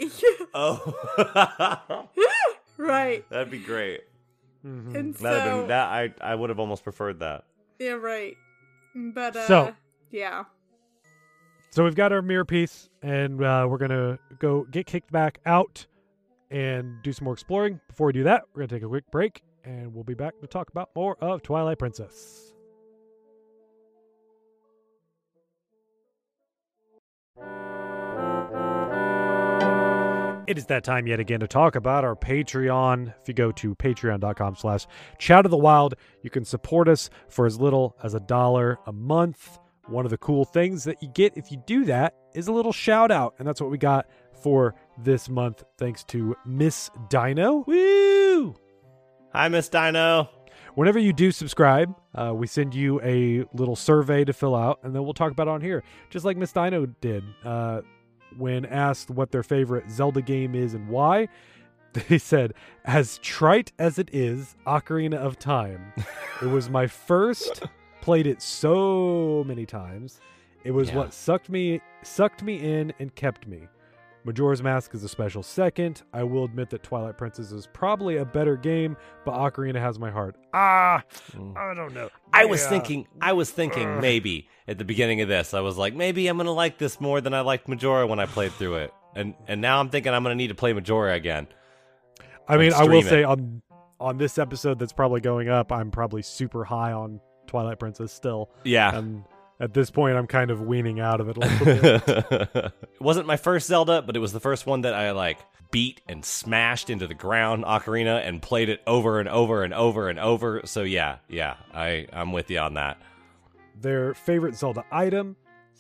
Oh, right. that'd be great. And so, That'd have been that. I I would have almost preferred that. yeah, right. But uh, So- yeah, So we've got our mirror piece, and uh, we're gonna go get kicked back out and do some more exploring. Before we do that, we're gonna take a quick break, and we'll be back to talk about more of Twilight Princess. It is that time yet again to talk about our Patreon. If you go to patreon.com slash chat of the wild, you can support us for as little as a dollar a month. One of the cool things that you get if you do that is a little shout out. And that's what we got for this month, thanks to Miss Dino. Woo! Hi, Miss Dino. Whenever you do subscribe, uh, we send you a little survey to fill out, and then we'll talk about it on here, just like Miss Dino did. Uh, when asked what their favorite Zelda game is and why, they said, "As trite as it is, Ocarina of Time. It was my first, played it so many times. It was Yeah. what sucked me sucked me in and kept me. Majora's Mask is a special second. I will admit that Twilight Princess is probably a better game, but Ocarina has my heart." Ah, I don't know. I was Yeah. thinking, I was thinking maybe at the beginning of this, I was like, maybe I'm gonna like this more than I liked Majora when I played through it, and and now I'm thinking I'm gonna need to play Majora again. I mean, Like, I will stream say it. on on this episode that's probably going up, I'm probably super high on Twilight Princess still. Yeah, And at this point, I'm kind of weaning out of it a little bit. it wasn't my first Zelda, but it was the first one that I like beat and smashed into the ground, Ocarina, and played it over and over and over and over. So yeah, yeah, I I'm with you on that. Their favorite Zelda item,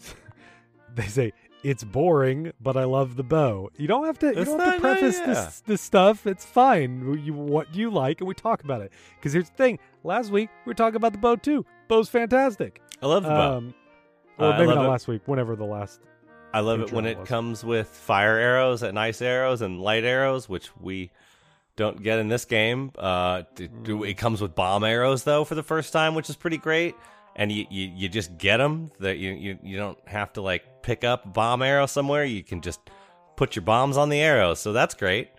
they say, "It's boring, but I love the bow." You don't have to. You It's don't have to not- preface yeah. this this stuff. It's fine. You what you like, and we talk about it. Because here's the thing: last week we were talking about the bow too. Bow's fantastic. I love the bow. Um, or Uh, I maybe love not it. last week. Whenever the last. I love it when Patreon it was. comes with fire arrows and ice arrows and light arrows, which we don't get in this game. Uh, d- d- Mm. it comes with bomb arrows though for the first time, which is pretty great. And you, you, you just get them. That you, you you don't have to like pick up a bomb arrow somewhere. You can just put your bombs on the arrows. So that's great.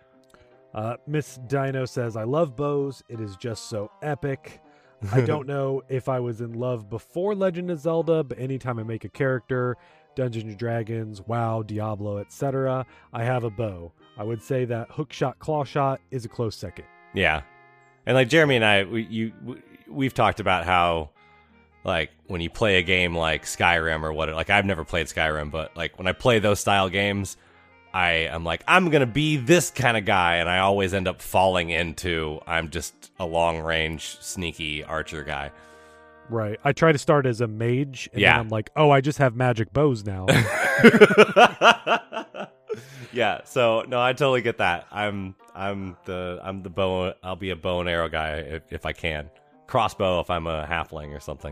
Uh, Miss Dino says, "I love bows. It is just so epic. I don't know if I was in love before Legend of Zelda, but anytime I make a character, Dungeons and Dragons, WoW, Diablo, et cetera, I have a bow. I would say that hook shot, claw shot is a close second." Yeah, and like Jeremy and I, we, you we, we've talked about how like when you play a game like Skyrim or what, like I've never played Skyrim, but like when I play those style games, I am like, I'm gonna be this kind of guy, and I always end up falling into I'm just a long range sneaky archer guy. Right. I try to start as a mage, and Yeah. then I'm like, oh, I just have magic bows now. Yeah, so no, I totally get that. I'm I'm the I'm the bow. I'll be a bow and arrow guy if, if I can. Crossbow if I'm a halfling or something.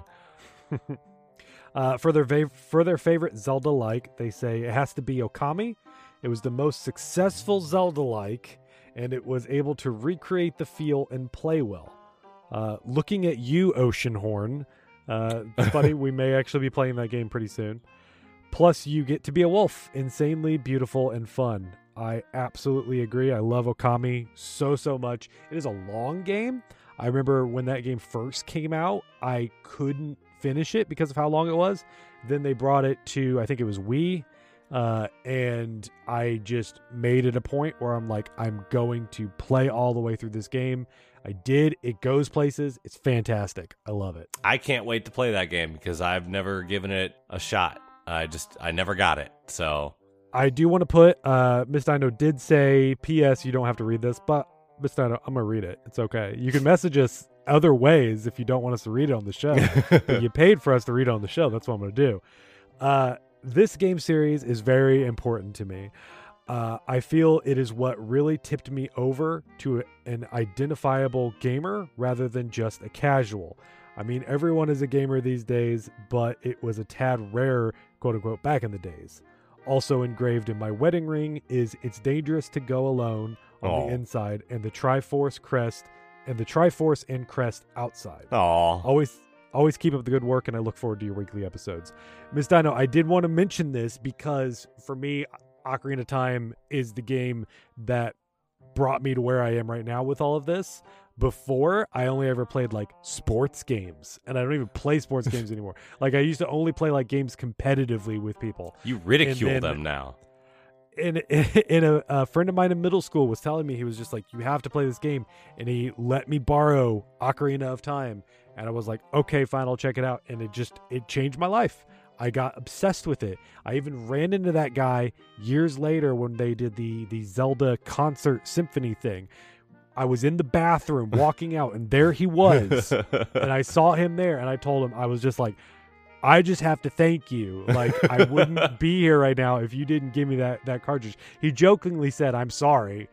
uh, for their va- for their favorite Zelda-like, they say it has to be Okami. It was the most successful Zelda-like, and it was able to recreate the feel and play well. Uh, looking at you, Oceanhorn. Uh, it's funny, we may actually be playing that game pretty soon. Plus, you get to be a wolf. Insanely beautiful and fun. I absolutely agree. I love Okami so, so much. It is a long game. I remember when that game first came out, I couldn't finish it because of how long it was. Then they brought it to, I think it was Wii. Uh, and I just made it a point where I'm like, I'm going to play all the way through this game. I did. It goes places. It's fantastic. I love it. I can't wait to play that game because I've never given it a shot. I just, I never got it. So I do want to put, uh, Miss Dino did say, P S you don't have to read this, but Miss Dino, I'm going to read it. It's okay. You can message us other ways if you don't want us to read it on the show. But you paid for us to read it on the show. That's what I'm going to do. Uh, this game series is very important to me. Uh, I feel it is what really tipped me over to an identifiable gamer rather than just a casual. I mean, everyone is a gamer these days, but it was a tad rare, quote unquote, back in the days. Also engraved in my wedding ring is it's dangerous to go alone on Aww. the inside and the Triforce crest and the Triforce and crest outside. Aw. Always always keep up the good work, and I look forward to your weekly episodes. Miss Dino, I did want to mention this because for me, Ocarina of Time is the game that brought me to where I am right now with all of this. Before, I only ever played like sports games, and I don't even play sports games anymore. Like I used to only play like games competitively with people. You ridicule then, them now. And, and a, a friend of mine in middle school was telling me, he was just like, you have to play this game. And he let me borrow Ocarina of Time. And I was like, okay, fine, I'll check it out. And it just, it changed my life. I got obsessed with it. I even ran into that guy years later when they did the, the Zelda concert symphony thing. I was in the bathroom walking out, and there he was. And I saw him there, and I told him, I was just like, I just have to thank you. Like, I wouldn't be here right now if you didn't give me that, that cartridge. He jokingly said, I'm sorry.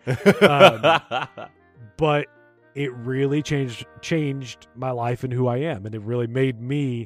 Um, but it really changed changed my life and who I am. And it really made me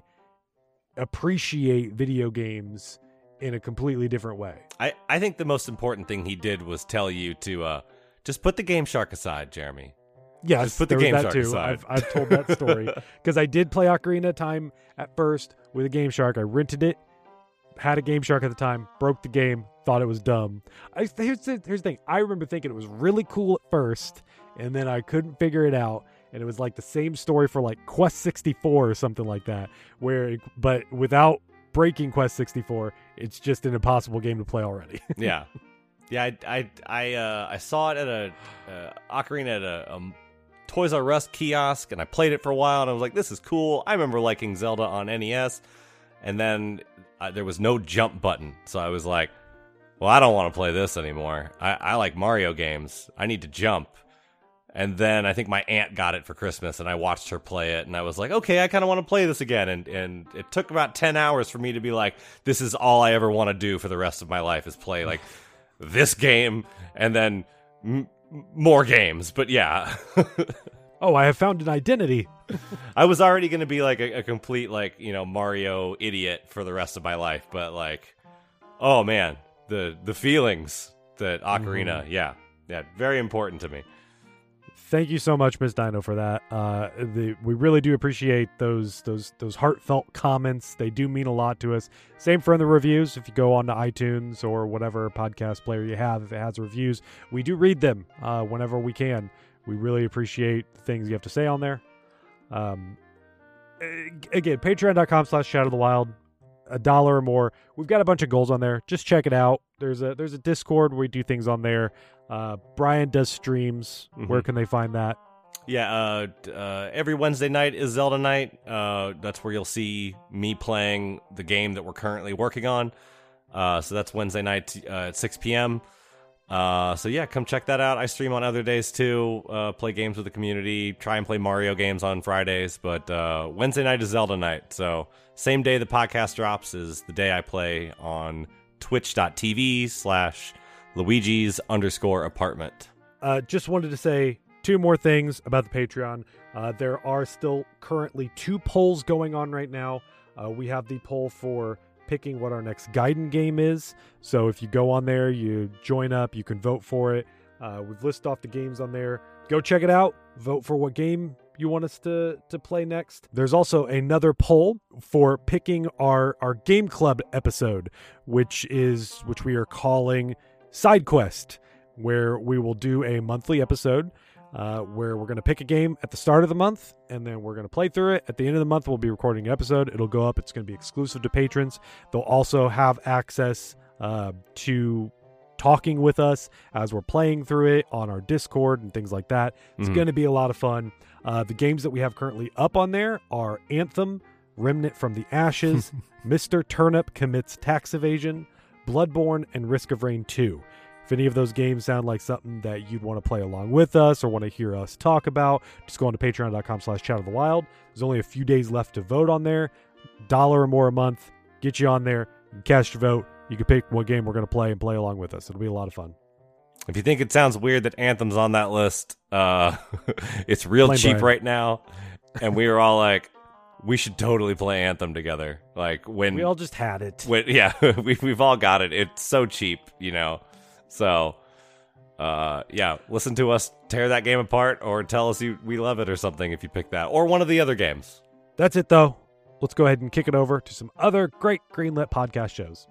appreciate video games in a completely different way. I, I think the most important thing he did was tell you to uh, just put the Game Shark aside, Jeremy. Yes, Just put the there was Game that Shark too. aside. I've, I've told that story because I did play Ocarina of Time at first with a Game Shark. I rented it, had a Game Shark at the time, broke the game, thought it was dumb. I, here's, the, here's the thing. I remember thinking it was really cool at first, and then I couldn't figure it out. And it was like the same story for like Quest sixty-four or something like that, where, it, but without breaking Quest sixty-four, it's just an impossible game to play already. Yeah. Yeah, I I I, uh, I saw it at a uh, Ocarina at a, a Toys R Us kiosk, and I played it for a while, and I was like, this is cool. I remember liking Zelda on N E S, and then uh, there was no jump button, so I was like, well, I don't want to play this anymore. I, I like Mario games. I need to jump. And then I think my aunt got it for Christmas, and I watched her play it, and I was like, okay, I kind of want to play this again. And, and it took about ten hours for me to be like, this is all I ever want to do for the rest of my life is play, like, this game, and then m- more games. But yeah. Oh, I have found an identity. I was already going to be like a, a complete, like, you know, Mario idiot for the rest of my life. But, like, oh, man, the, the feelings that Ocarina, mm-hmm. yeah, yeah, very important to me. Thank you so much, Miss Dino, for that. Uh, the, we really do appreciate those those those heartfelt comments. They do mean a lot to us. Same for the reviews. If you go on to iTunes or whatever podcast player you have, if it has reviews, we do read them uh, whenever we can. We really appreciate the things you have to say on there. Um, again, patreon.com slash Shadow of the Wild. A dollar or more. We've got a bunch of goals on there. Just check it out. There's a there's a Discord where we do things on there. Uh, Brian does streams. Mm-hmm. Where can they find that? Yeah, uh, uh, every Wednesday night is Zelda night. Uh, that's where you'll see me playing the game that we're currently working on. Uh, so that's Wednesday night uh, at six p.m. Uh, so yeah, come check that out. I stream on other days too. Uh, play games with the community. Try and play Mario games on Fridays. But uh, Wednesday night is Zelda night. So same day the podcast drops is the day I play on twitch.tv slash Luigi's underscore apartment. Uh, just wanted to say two more things about the Patreon. Uh, there are still currently two polls going on right now. Uh, we have the poll for picking what our next Gaiden game is. So if you go on there, you join up, you can vote for it. Uh, we've listed off the games on there. Go check it out. Vote for what game you want us to, to play next. There's also another poll for picking our, our Game Club episode, which is which we are calling Side Quest, where we will do a monthly episode uh, where we're going to pick a game at the start of the month, and then we're going to play through it. At the end of the month, we'll be recording an episode. It'll go up. It's going to be exclusive to patrons. They'll also have access uh, to talking with us as we're playing through it on our Discord and things like that. It's Mhm. going to be a lot of fun. Uh, the games that we have currently up on there are Anthem, Remnant from the Ashes, Mister Turnip Commits Tax Evasion, Bloodborne, and Risk of Rain two. If any of those games sound like something that you'd want to play along with us or want to hear us talk about, just go on to patreon.com slash chat of the wild. There's only a few days left to vote on there. Dollar or more a month. Get you on there. You can cast your vote. You can pick what game we're going to play and play along with us. It'll be a lot of fun. If you think it sounds weird that Anthem's on that list, uh, it's real Blame cheap Brian. right now. And we were all like, we should totally play Anthem together. Like when We all just had it. When, yeah, we, we've all got it. It's so cheap, you know. So, uh, yeah, listen to us tear that game apart, or tell us you, we love it or something if you pick that, or one of the other games. That's it, though. Let's go ahead and kick it over to some other great Greenlit podcast shows.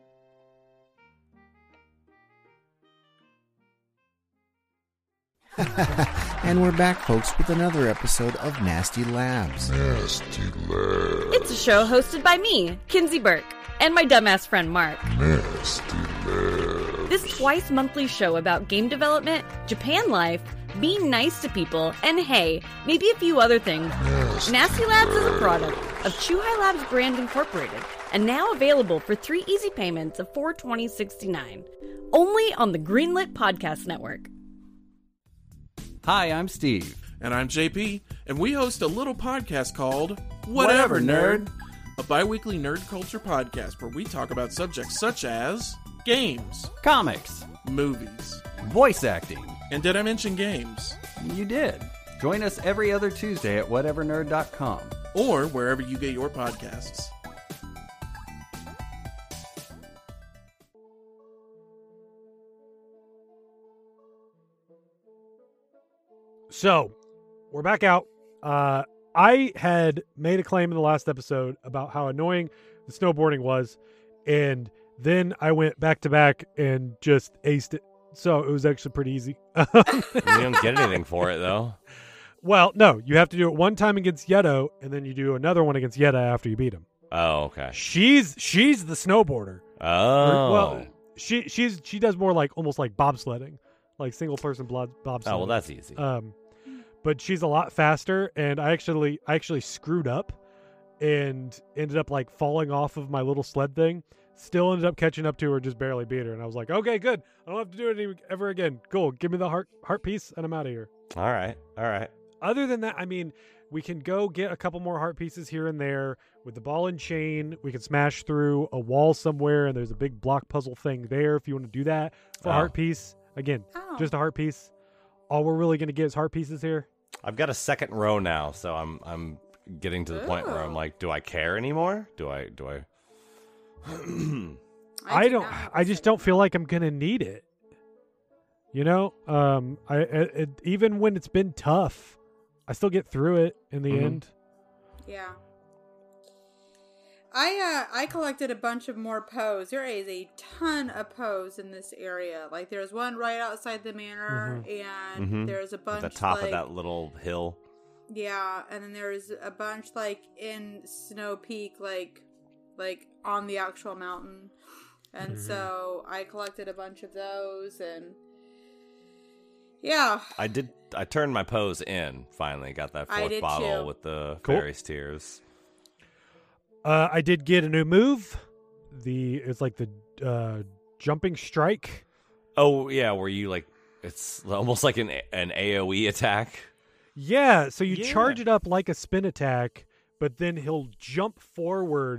And we're back, folks, with another episode of Nasty Labs. Nasty Labs. It's a show hosted by me, Kinsey Burke, and my dumbass friend Mark. Nasty Labs. This twice monthly show about game development, Japan life, being nice to people, and hey, maybe a few other things. Nasty, Nasty Labs is a product of Chuhai Labs Brand Incorporated, and now available for three easy payments of four twenty sixty-nine. Only on the Greenlit Podcast Network. Hi, I'm Steve. And I'm J P, and we host a little podcast called Whatever, Whatever, Nerd. Nerd, a bi-weekly nerd culture podcast where we talk about subjects such as games, Comics, movies, voice acting. and did I mention games? You did. Join us every other Tuesday at whatever nerd dot com. Or wherever you get your podcasts. So, we're back out. Uh, I had made a claim in the last episode about how annoying the snowboarding was, and then I went back to back and just aced it. So it was actually pretty easy. You don't get anything for it, though. Well, no, you have to do it one time against Yeto, and then you do another one against Yetta after you beat him. Oh, okay. She's she's the snowboarder. Oh. Well, she she's she does more like almost like bobsledding, like single person blood bobsledding. Oh, well, that's easy. Um, but she's a lot faster, and I actually I actually screwed up and ended up like falling off of my little sled thing. Still ended up catching up to her, just barely beat her, and I was like, okay, good. I don't have to do it any, ever again. Cool. Give me the heart heart piece, and I'm out of here. All right. All right. Other than that, I mean, we can go get a couple more heart pieces here and there with the ball and chain. We can smash through a wall somewhere, and there's a big block puzzle thing there if you want to do that for a Oh. heart piece. Again, Oh. just a heart piece. All we're really going to get is heart pieces here. I've got a second row now, so I'm I'm getting to the point where I'm Ooh. like, do I care anymore? Do I do I I, do don't. not have I a just second don't feel like I'm gonna need it. You know, um, I, I it, even when it's been tough, I still get through it in the Mhm. end. Yeah. I uh I collected a bunch of more Poes. There is a ton of Poes in this area. Like there's one right outside the manor, and Mhm. there's a bunch at the top like, of that little hill? yeah, and then there's a bunch like in Snow Peak, like like on the actual mountain. And Mm-hmm. so I collected a bunch of those, and yeah, I did. I turned my pose in. Finally, got that I fourth did bottle too. with the Cool. fairy's tears. Uh, I did get a new move. The it's like the uh, jumping strike. Oh yeah, where you like it's almost like an an AoE attack. Yeah, so you Yeah. charge it up like a spin attack, but then he'll jump forward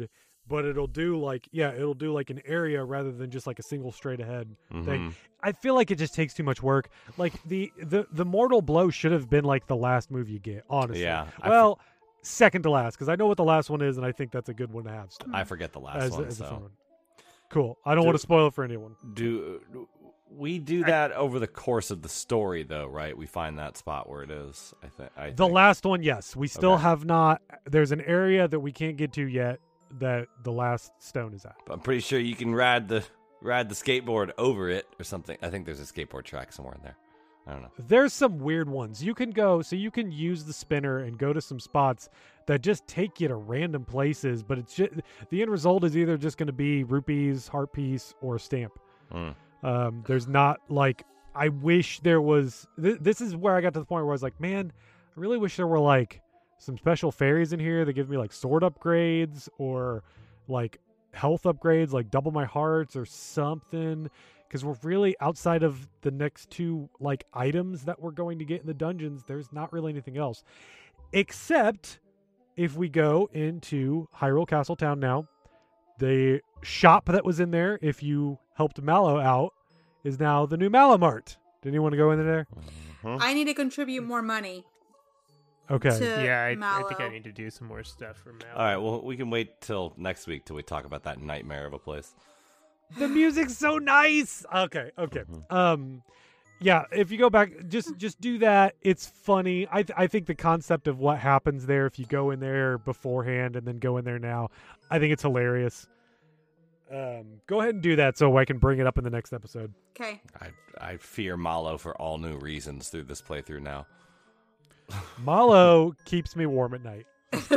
but it'll do like yeah, it'll do like an area rather than just like a single straight ahead Mhm. thing. I feel like it just takes too much work. Like the the the Mortal Blow should have been like the last move you get. Honestly, Yeah, I Well, second to last because I know what the last one is, and I think that's a good one to have. Still, I forget the last as, one. as a so fun one. Cool. I don't Do- want to spoil it for anyone. do we do that over the course of the story though? Right? We find that spot where it is. I think. I The think. last one, yes. We still Okay. have not. There's an area that we can't get to yet that the last stone is at. I'm pretty sure you can ride the ride the skateboard over it or something. I think there's a skateboard track somewhere in there. I don't know. There's some weird ones. You can go, so you can use the spinner and go to some spots that just take you to random places, but it's just, the end result is either just going to be rupees, heart piece, or stamp. Mm. Um, there's not like, I wish there was, th- this is where I got to the point where I was like, man, I really wish there were like some special fairies in here that give me like sword upgrades or like health upgrades, like double my hearts or something. Because we're really outside of the next two like items that we're going to get in the dungeons. There's not really anything else, except if we go into Hyrule Castle Town now. The shop that was in there, if you helped Mallow out, is now the new Mallow Mart. Did anyone go in there? I need to contribute more money. Okay. To Yeah, I, I Mallow. think I need to do some more stuff for Mallow. All right. Well, we can wait till next week till we talk about that nightmare of a place. The music's so nice. Okay, okay. Um, yeah. If you go back, just just do that. It's funny. I th- I think the concept of what happens there if you go in there beforehand and then go in there now, I think it's hilarious. Um, go ahead and do that so I can bring it up in the next episode. Okay. I I fear Malo for all new reasons through this playthrough now. Mallow keeps me warm at night.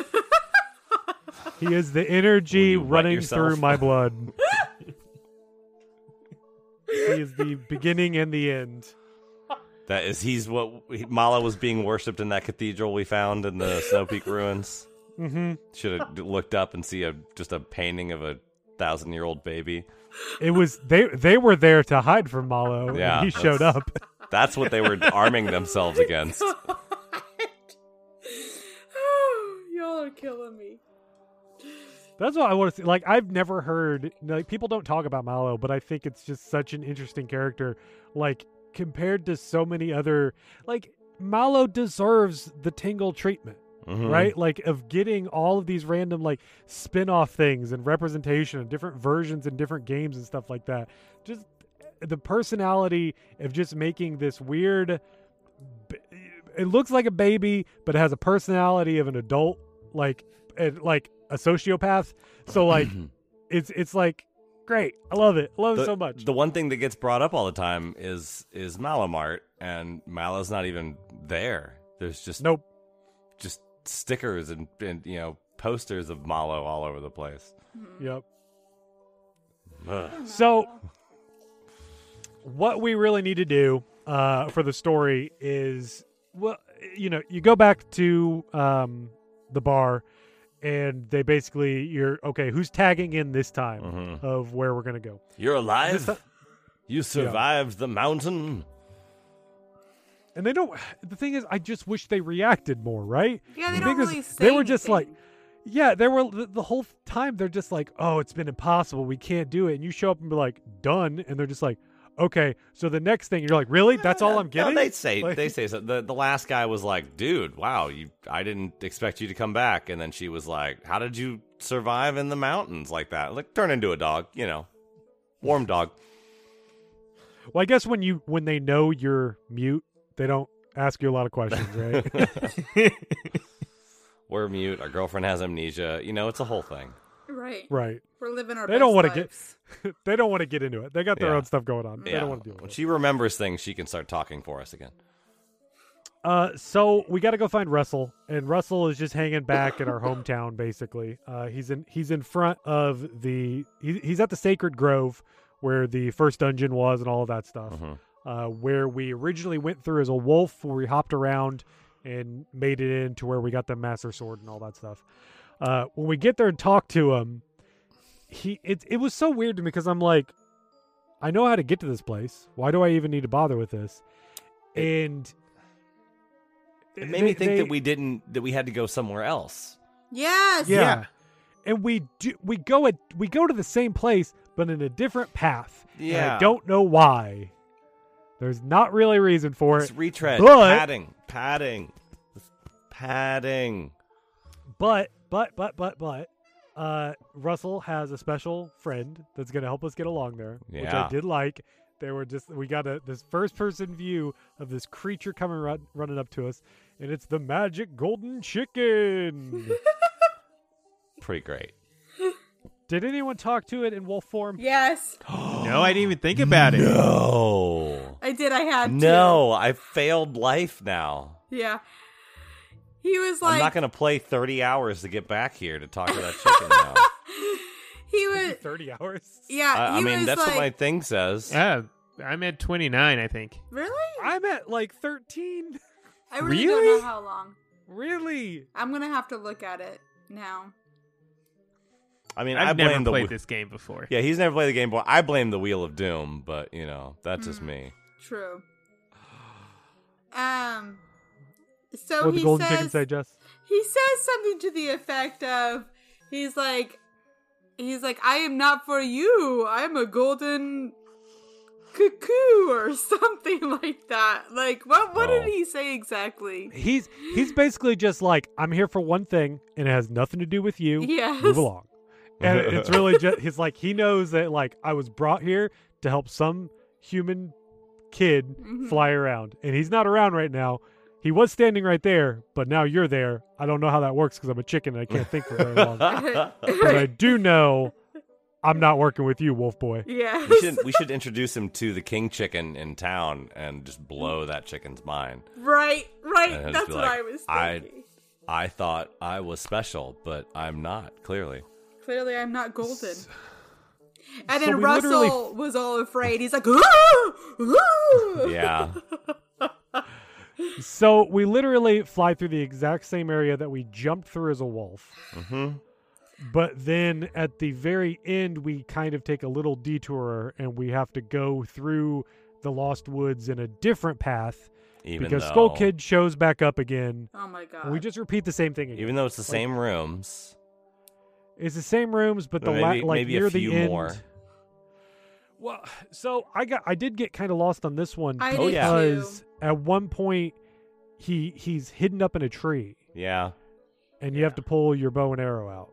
He is the energy Will you wet running yourself? through my blood. He is the beginning and the end. That is, he's what he, Malo was being worshipped in that cathedral we found in the Snow Peak ruins. Mm-hmm. Should have looked up and see a just a painting of a thousand year old baby. It was they they were there to hide from Mallow. Yeah, and he showed that's- up. That's what they were arming themselves against. Y'all are killing me. That's what I want to see. Like, I've never heard, like, people don't talk about Mallow, but I think it's just such an interesting character. Like, compared to so many other, like, Mallow deserves the Tingle treatment, Mhm. right? Like, of getting all of these random, like, spin off things and representation and different versions in different games and stuff like that. Just the personality of just making this weird, it looks like a baby, but it has a personality of an adult, like, and, like, a sociopath. So like it's it's like great. I love it. I love the, it so much. The one thing that gets brought up all the time is is Malamart, and Mallow's not even there. There's just nope, just stickers and, and you know posters of Mallow all over the place. Yep. Ugh. So what we really need to do uh, for the story is, well, you know, you go back to um, the bar. And they basically, you're, okay, who's tagging in this time Mhm. of where we're going to go? You're This alive. ti- You survived the mountain. And they don't, the thing is, I just wish they reacted more, right? Yeah, they The don't thing is, really say They were just anything. like, yeah, they were, the, the whole time, they're just like, oh, it's been impossible. We can't do it. And you show up and be like, done. And they're just like, okay, so the next thing, you're like, really? That's all I'm getting? No, they say Like- they say so. The the last guy was like, "Dude, wow, you I didn't expect you to come back." And then she was like, "How did you survive in the mountains like that? Like turn into a dog, you know, warm dog." Well, I guess when you when they know you're mute, they don't ask you a lot of questions, right? We're mute. Our girlfriend has amnesia. You know, it's a whole thing. Right. Right. We're living our They don't want want to get they don't want to get into it. They got their Yeah. own stuff going on. They Yeah. don't want to deal When with it. she remembers things, she can start talking for us again. Uh, so we got to go find Russell, and Russell is just hanging back in our hometown. Basically, uh, he's in he's in front of the he, he's at the Sacred Grove where the first dungeon was and all of that stuff. Mhm. Uh, where we originally went through as a wolf, where we hopped around and made it into where we got the Master Sword and all that stuff. Uh, when we get there and talk to him, he it it was so weird to me because I'm like, I know how to get to this place. Why do I even need to bother with this? And It made me they- think they- that we didn't that we had to go somewhere else. Yes. yeah. and we do we go at we go to the same place, but in a different path. Yeah. And I don't know why. There's not really a reason for It's it. retread. But, Padding. Padding. Padding. But but but but but uh, Russell has a special friend that's gonna help us get along there, which Yeah. I did like. They were just we got a this first person view of this creature coming run, running up to us, and it's the magic golden chicken. Pretty great. Did anyone talk to it in wolf form? Yes. No, I didn't even think about it. No. I did. I had to. No, I failed life now. Yeah. He was like. I'm not going to play thirty hours to get back here to talk to that chicken now. He was. thirty hours? Yeah. I, I he mean, was that's like, what my thing says. Yeah, I'm at twenty-nine, I think. Really? I'm at like thirteen. I really, Really? don't know how long. Really? I'm going to have to look at it now. I mean, I've I never blame the played whe- this game before. Yeah, he's never played the game before. I blame the Wheel of Doom, but you know, that's just me. True. Um. So What did he the golden says, chicken say, Jess? He says something to the effect of, he's like, he's like, I am not for you. I'm a golden cuckoo or something like that. Like, what? What Oh. did he say exactly? He's he's basically just like, I'm here for one thing, and it has nothing to do with you. Yes. Move along. And it's really just he's like he knows that like I was brought here to help some human kid Mhm. fly around, and he's not around right now. He was standing right there, but now you're there. I don't know how that works because I'm a chicken and I can't think for very long. But I do know I'm not working with you, Wolf Boy. Yeah. We should we should introduce him to the king chicken in town and just blow that chicken's mind. Right, right. And he'll just That's be what like, I was I thinking. I thought I was special, but I'm not. Clearly. Clearly, I'm not golden. And So then we Russell literally- was all afraid. He's like, "Ooh, ooh." Yeah. So we literally fly through the exact same area that we jumped through as a wolf. hmm But then at the very end, we kind of take a little detour and we have to go through the Lost Woods in a different path Even because though, Skull Kid shows back up again. Oh my god. And we just repeat the same thing again. even though it's the same rooms, It's the same rooms, but the maybe, la- like maybe near a few the end. more. Well, so I got I did get kind of lost on this one I Oh, did yeah. because too. at one point he he's hidden up in a tree Yeah. and you have to pull your bow and arrow out.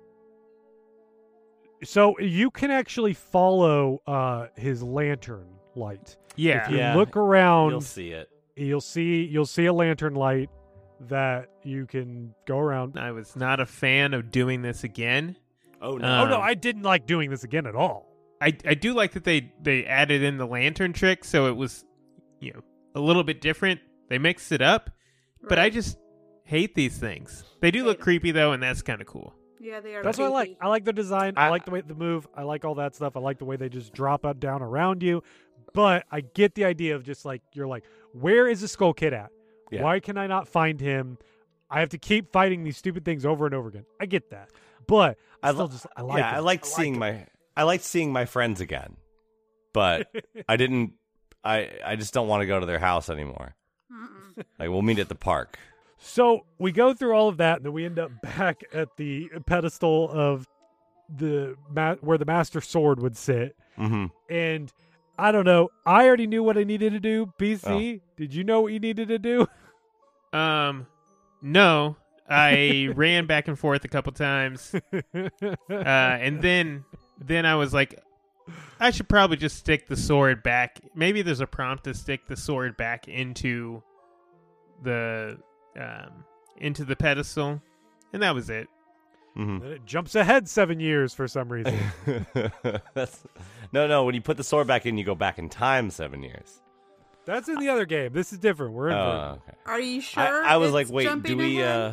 So you can actually follow uh, his lantern light. Yeah. If you Yeah. look around, You'll see it. you'll see you'll see a lantern light that you can go around. I was not a fan of doing this again. Oh no. Uh, oh no, Um, I didn't like doing this again at all. I, I do like that they, they added in the lantern trick, so it was, you know, a little bit different. They mixed it up, but I Right. just hate these things. They do Hate look 'em. creepy though, and that's kind of cool. Yeah, they are. That's what I like. creepy. I like the design. I, I- like the way they move. I like all that stuff. I like the way they just drop up down around you. But I get the idea of just like you're like, where is the Skull Kid at? Yeah. Why can I not find him? I have to keep fighting these stupid things over and over again. I get that, but I I still lo- just I like. yeah, it. I liked like seeing it. my I liked seeing my friends again. But I didn't I I just don't want to go to their house anymore. Mm-mm. Like we'll meet at the park. So we go through all of that, and then we end up back at the pedestal of the ma- where the Master Sword would sit. Mm-hmm. And I don't know. I already knew what I needed to do. B C, Oh. did you know what you needed to do? Um, no, I ran back and forth a couple times, uh, and then then I was like, I should probably just stick the sword back. Maybe there's a prompt to stick the sword back into the um into the pedestal, and that was it. Mm-hmm. And it jumps ahead seven years for some reason. That's no, no. When you put the sword back in, you go back in time seven years. That's in the other game. This is different. We're in. Oh, okay. Are you sure? I, I was it's like, wait, jumping do we? ahead? uh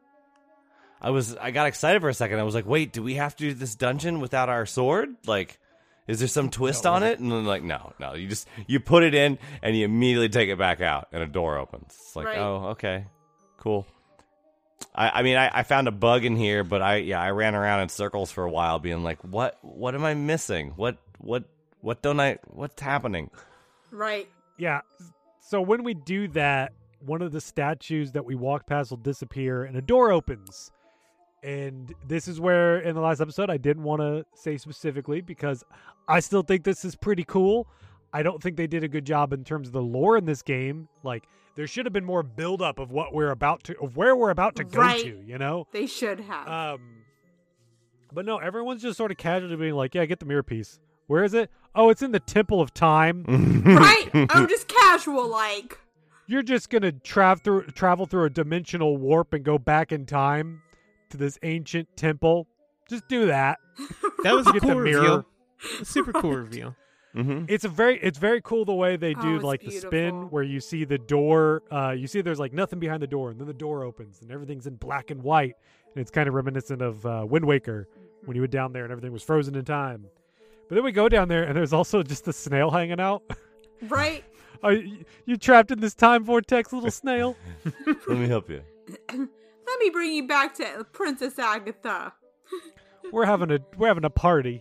I was, I got excited for a second. I was like, wait, do we have to do this dungeon without our sword? Like, is there some twist No. on it? And then like, no, no. You just you put it in and you immediately take it back out, and a door opens. It's like, Right. oh, okay, cool. I, I mean, I, I found a bug in here, but I, yeah, I ran around in circles for a while, being like, what, what am I missing? What, what, what don't I? What's happening? Right. Yeah. So when we do that, one of the statues that we walk past will disappear, and a door opens, And this is where, in the last episode, I didn't want to say specifically because I still think this is pretty cool. I don't think they did a good job in terms of the lore in this game. Like, there should have been more buildup of what we're about to, of where we're about to go Right. to, you know? They should have. Um, but no, everyone's just sort of casually being like, yeah, get the mirror piece. Where is it? Oh, it's in the Temple of Time. Right? I'm just casual, like. You're just going to travel through, travel through a dimensional warp and go back in time to this ancient temple. Just do that. That was a Get cool the mirror. reveal. A super cool reveal. Mm-hmm. It's a very, it's very cool the way they do Oh, it's like the beautiful. spin where you see the door. Uh, you see there's like nothing behind the door, and then the door opens, and everything's in black and white, and it's kind of reminiscent of uh, Wind Waker when you went down there and everything was frozen in time. But then we go down there, and there's also just a snail hanging out. Right? Are you, you trapped in this time vortex, little snail? Let me help you. Let me bring you back to Princess Agatha. We're having a we're having a party.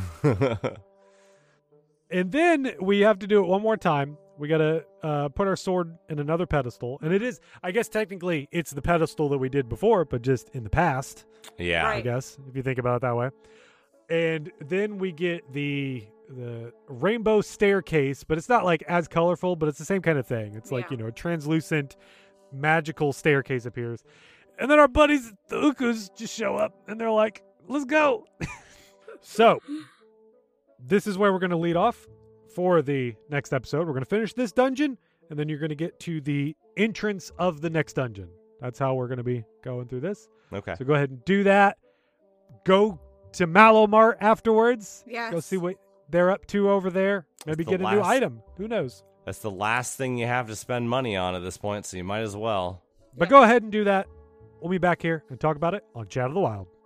And then we have to do it one more time. We got to uh, put our sword in another pedestal. And it is, I guess technically, it's the pedestal that we did before, but just in the past, Yeah. I Right. guess, if you think about it that way. And then we get the the rainbow staircase, but it's not like as colorful, but it's the same kind of thing. It's like, Yeah. you know, a translucent, magical staircase appears. And then our buddies, the Ukus, just show up and they're like, let's go. So, this is where we're going to lead off for the next episode. We're going to finish this dungeon, and then you're going to get to the entrance of the next dungeon. That's how we're going to be going through this. Okay. So go ahead and do that. Go to Malomart afterwards. Yes. Go see what they're up to over there. Maybe That's get the a new last- item. Who knows? That's the last thing you have to spend money on at this point, so you might as well. But go ahead and do that. We'll be back here and talk about it on Chat of the Wild.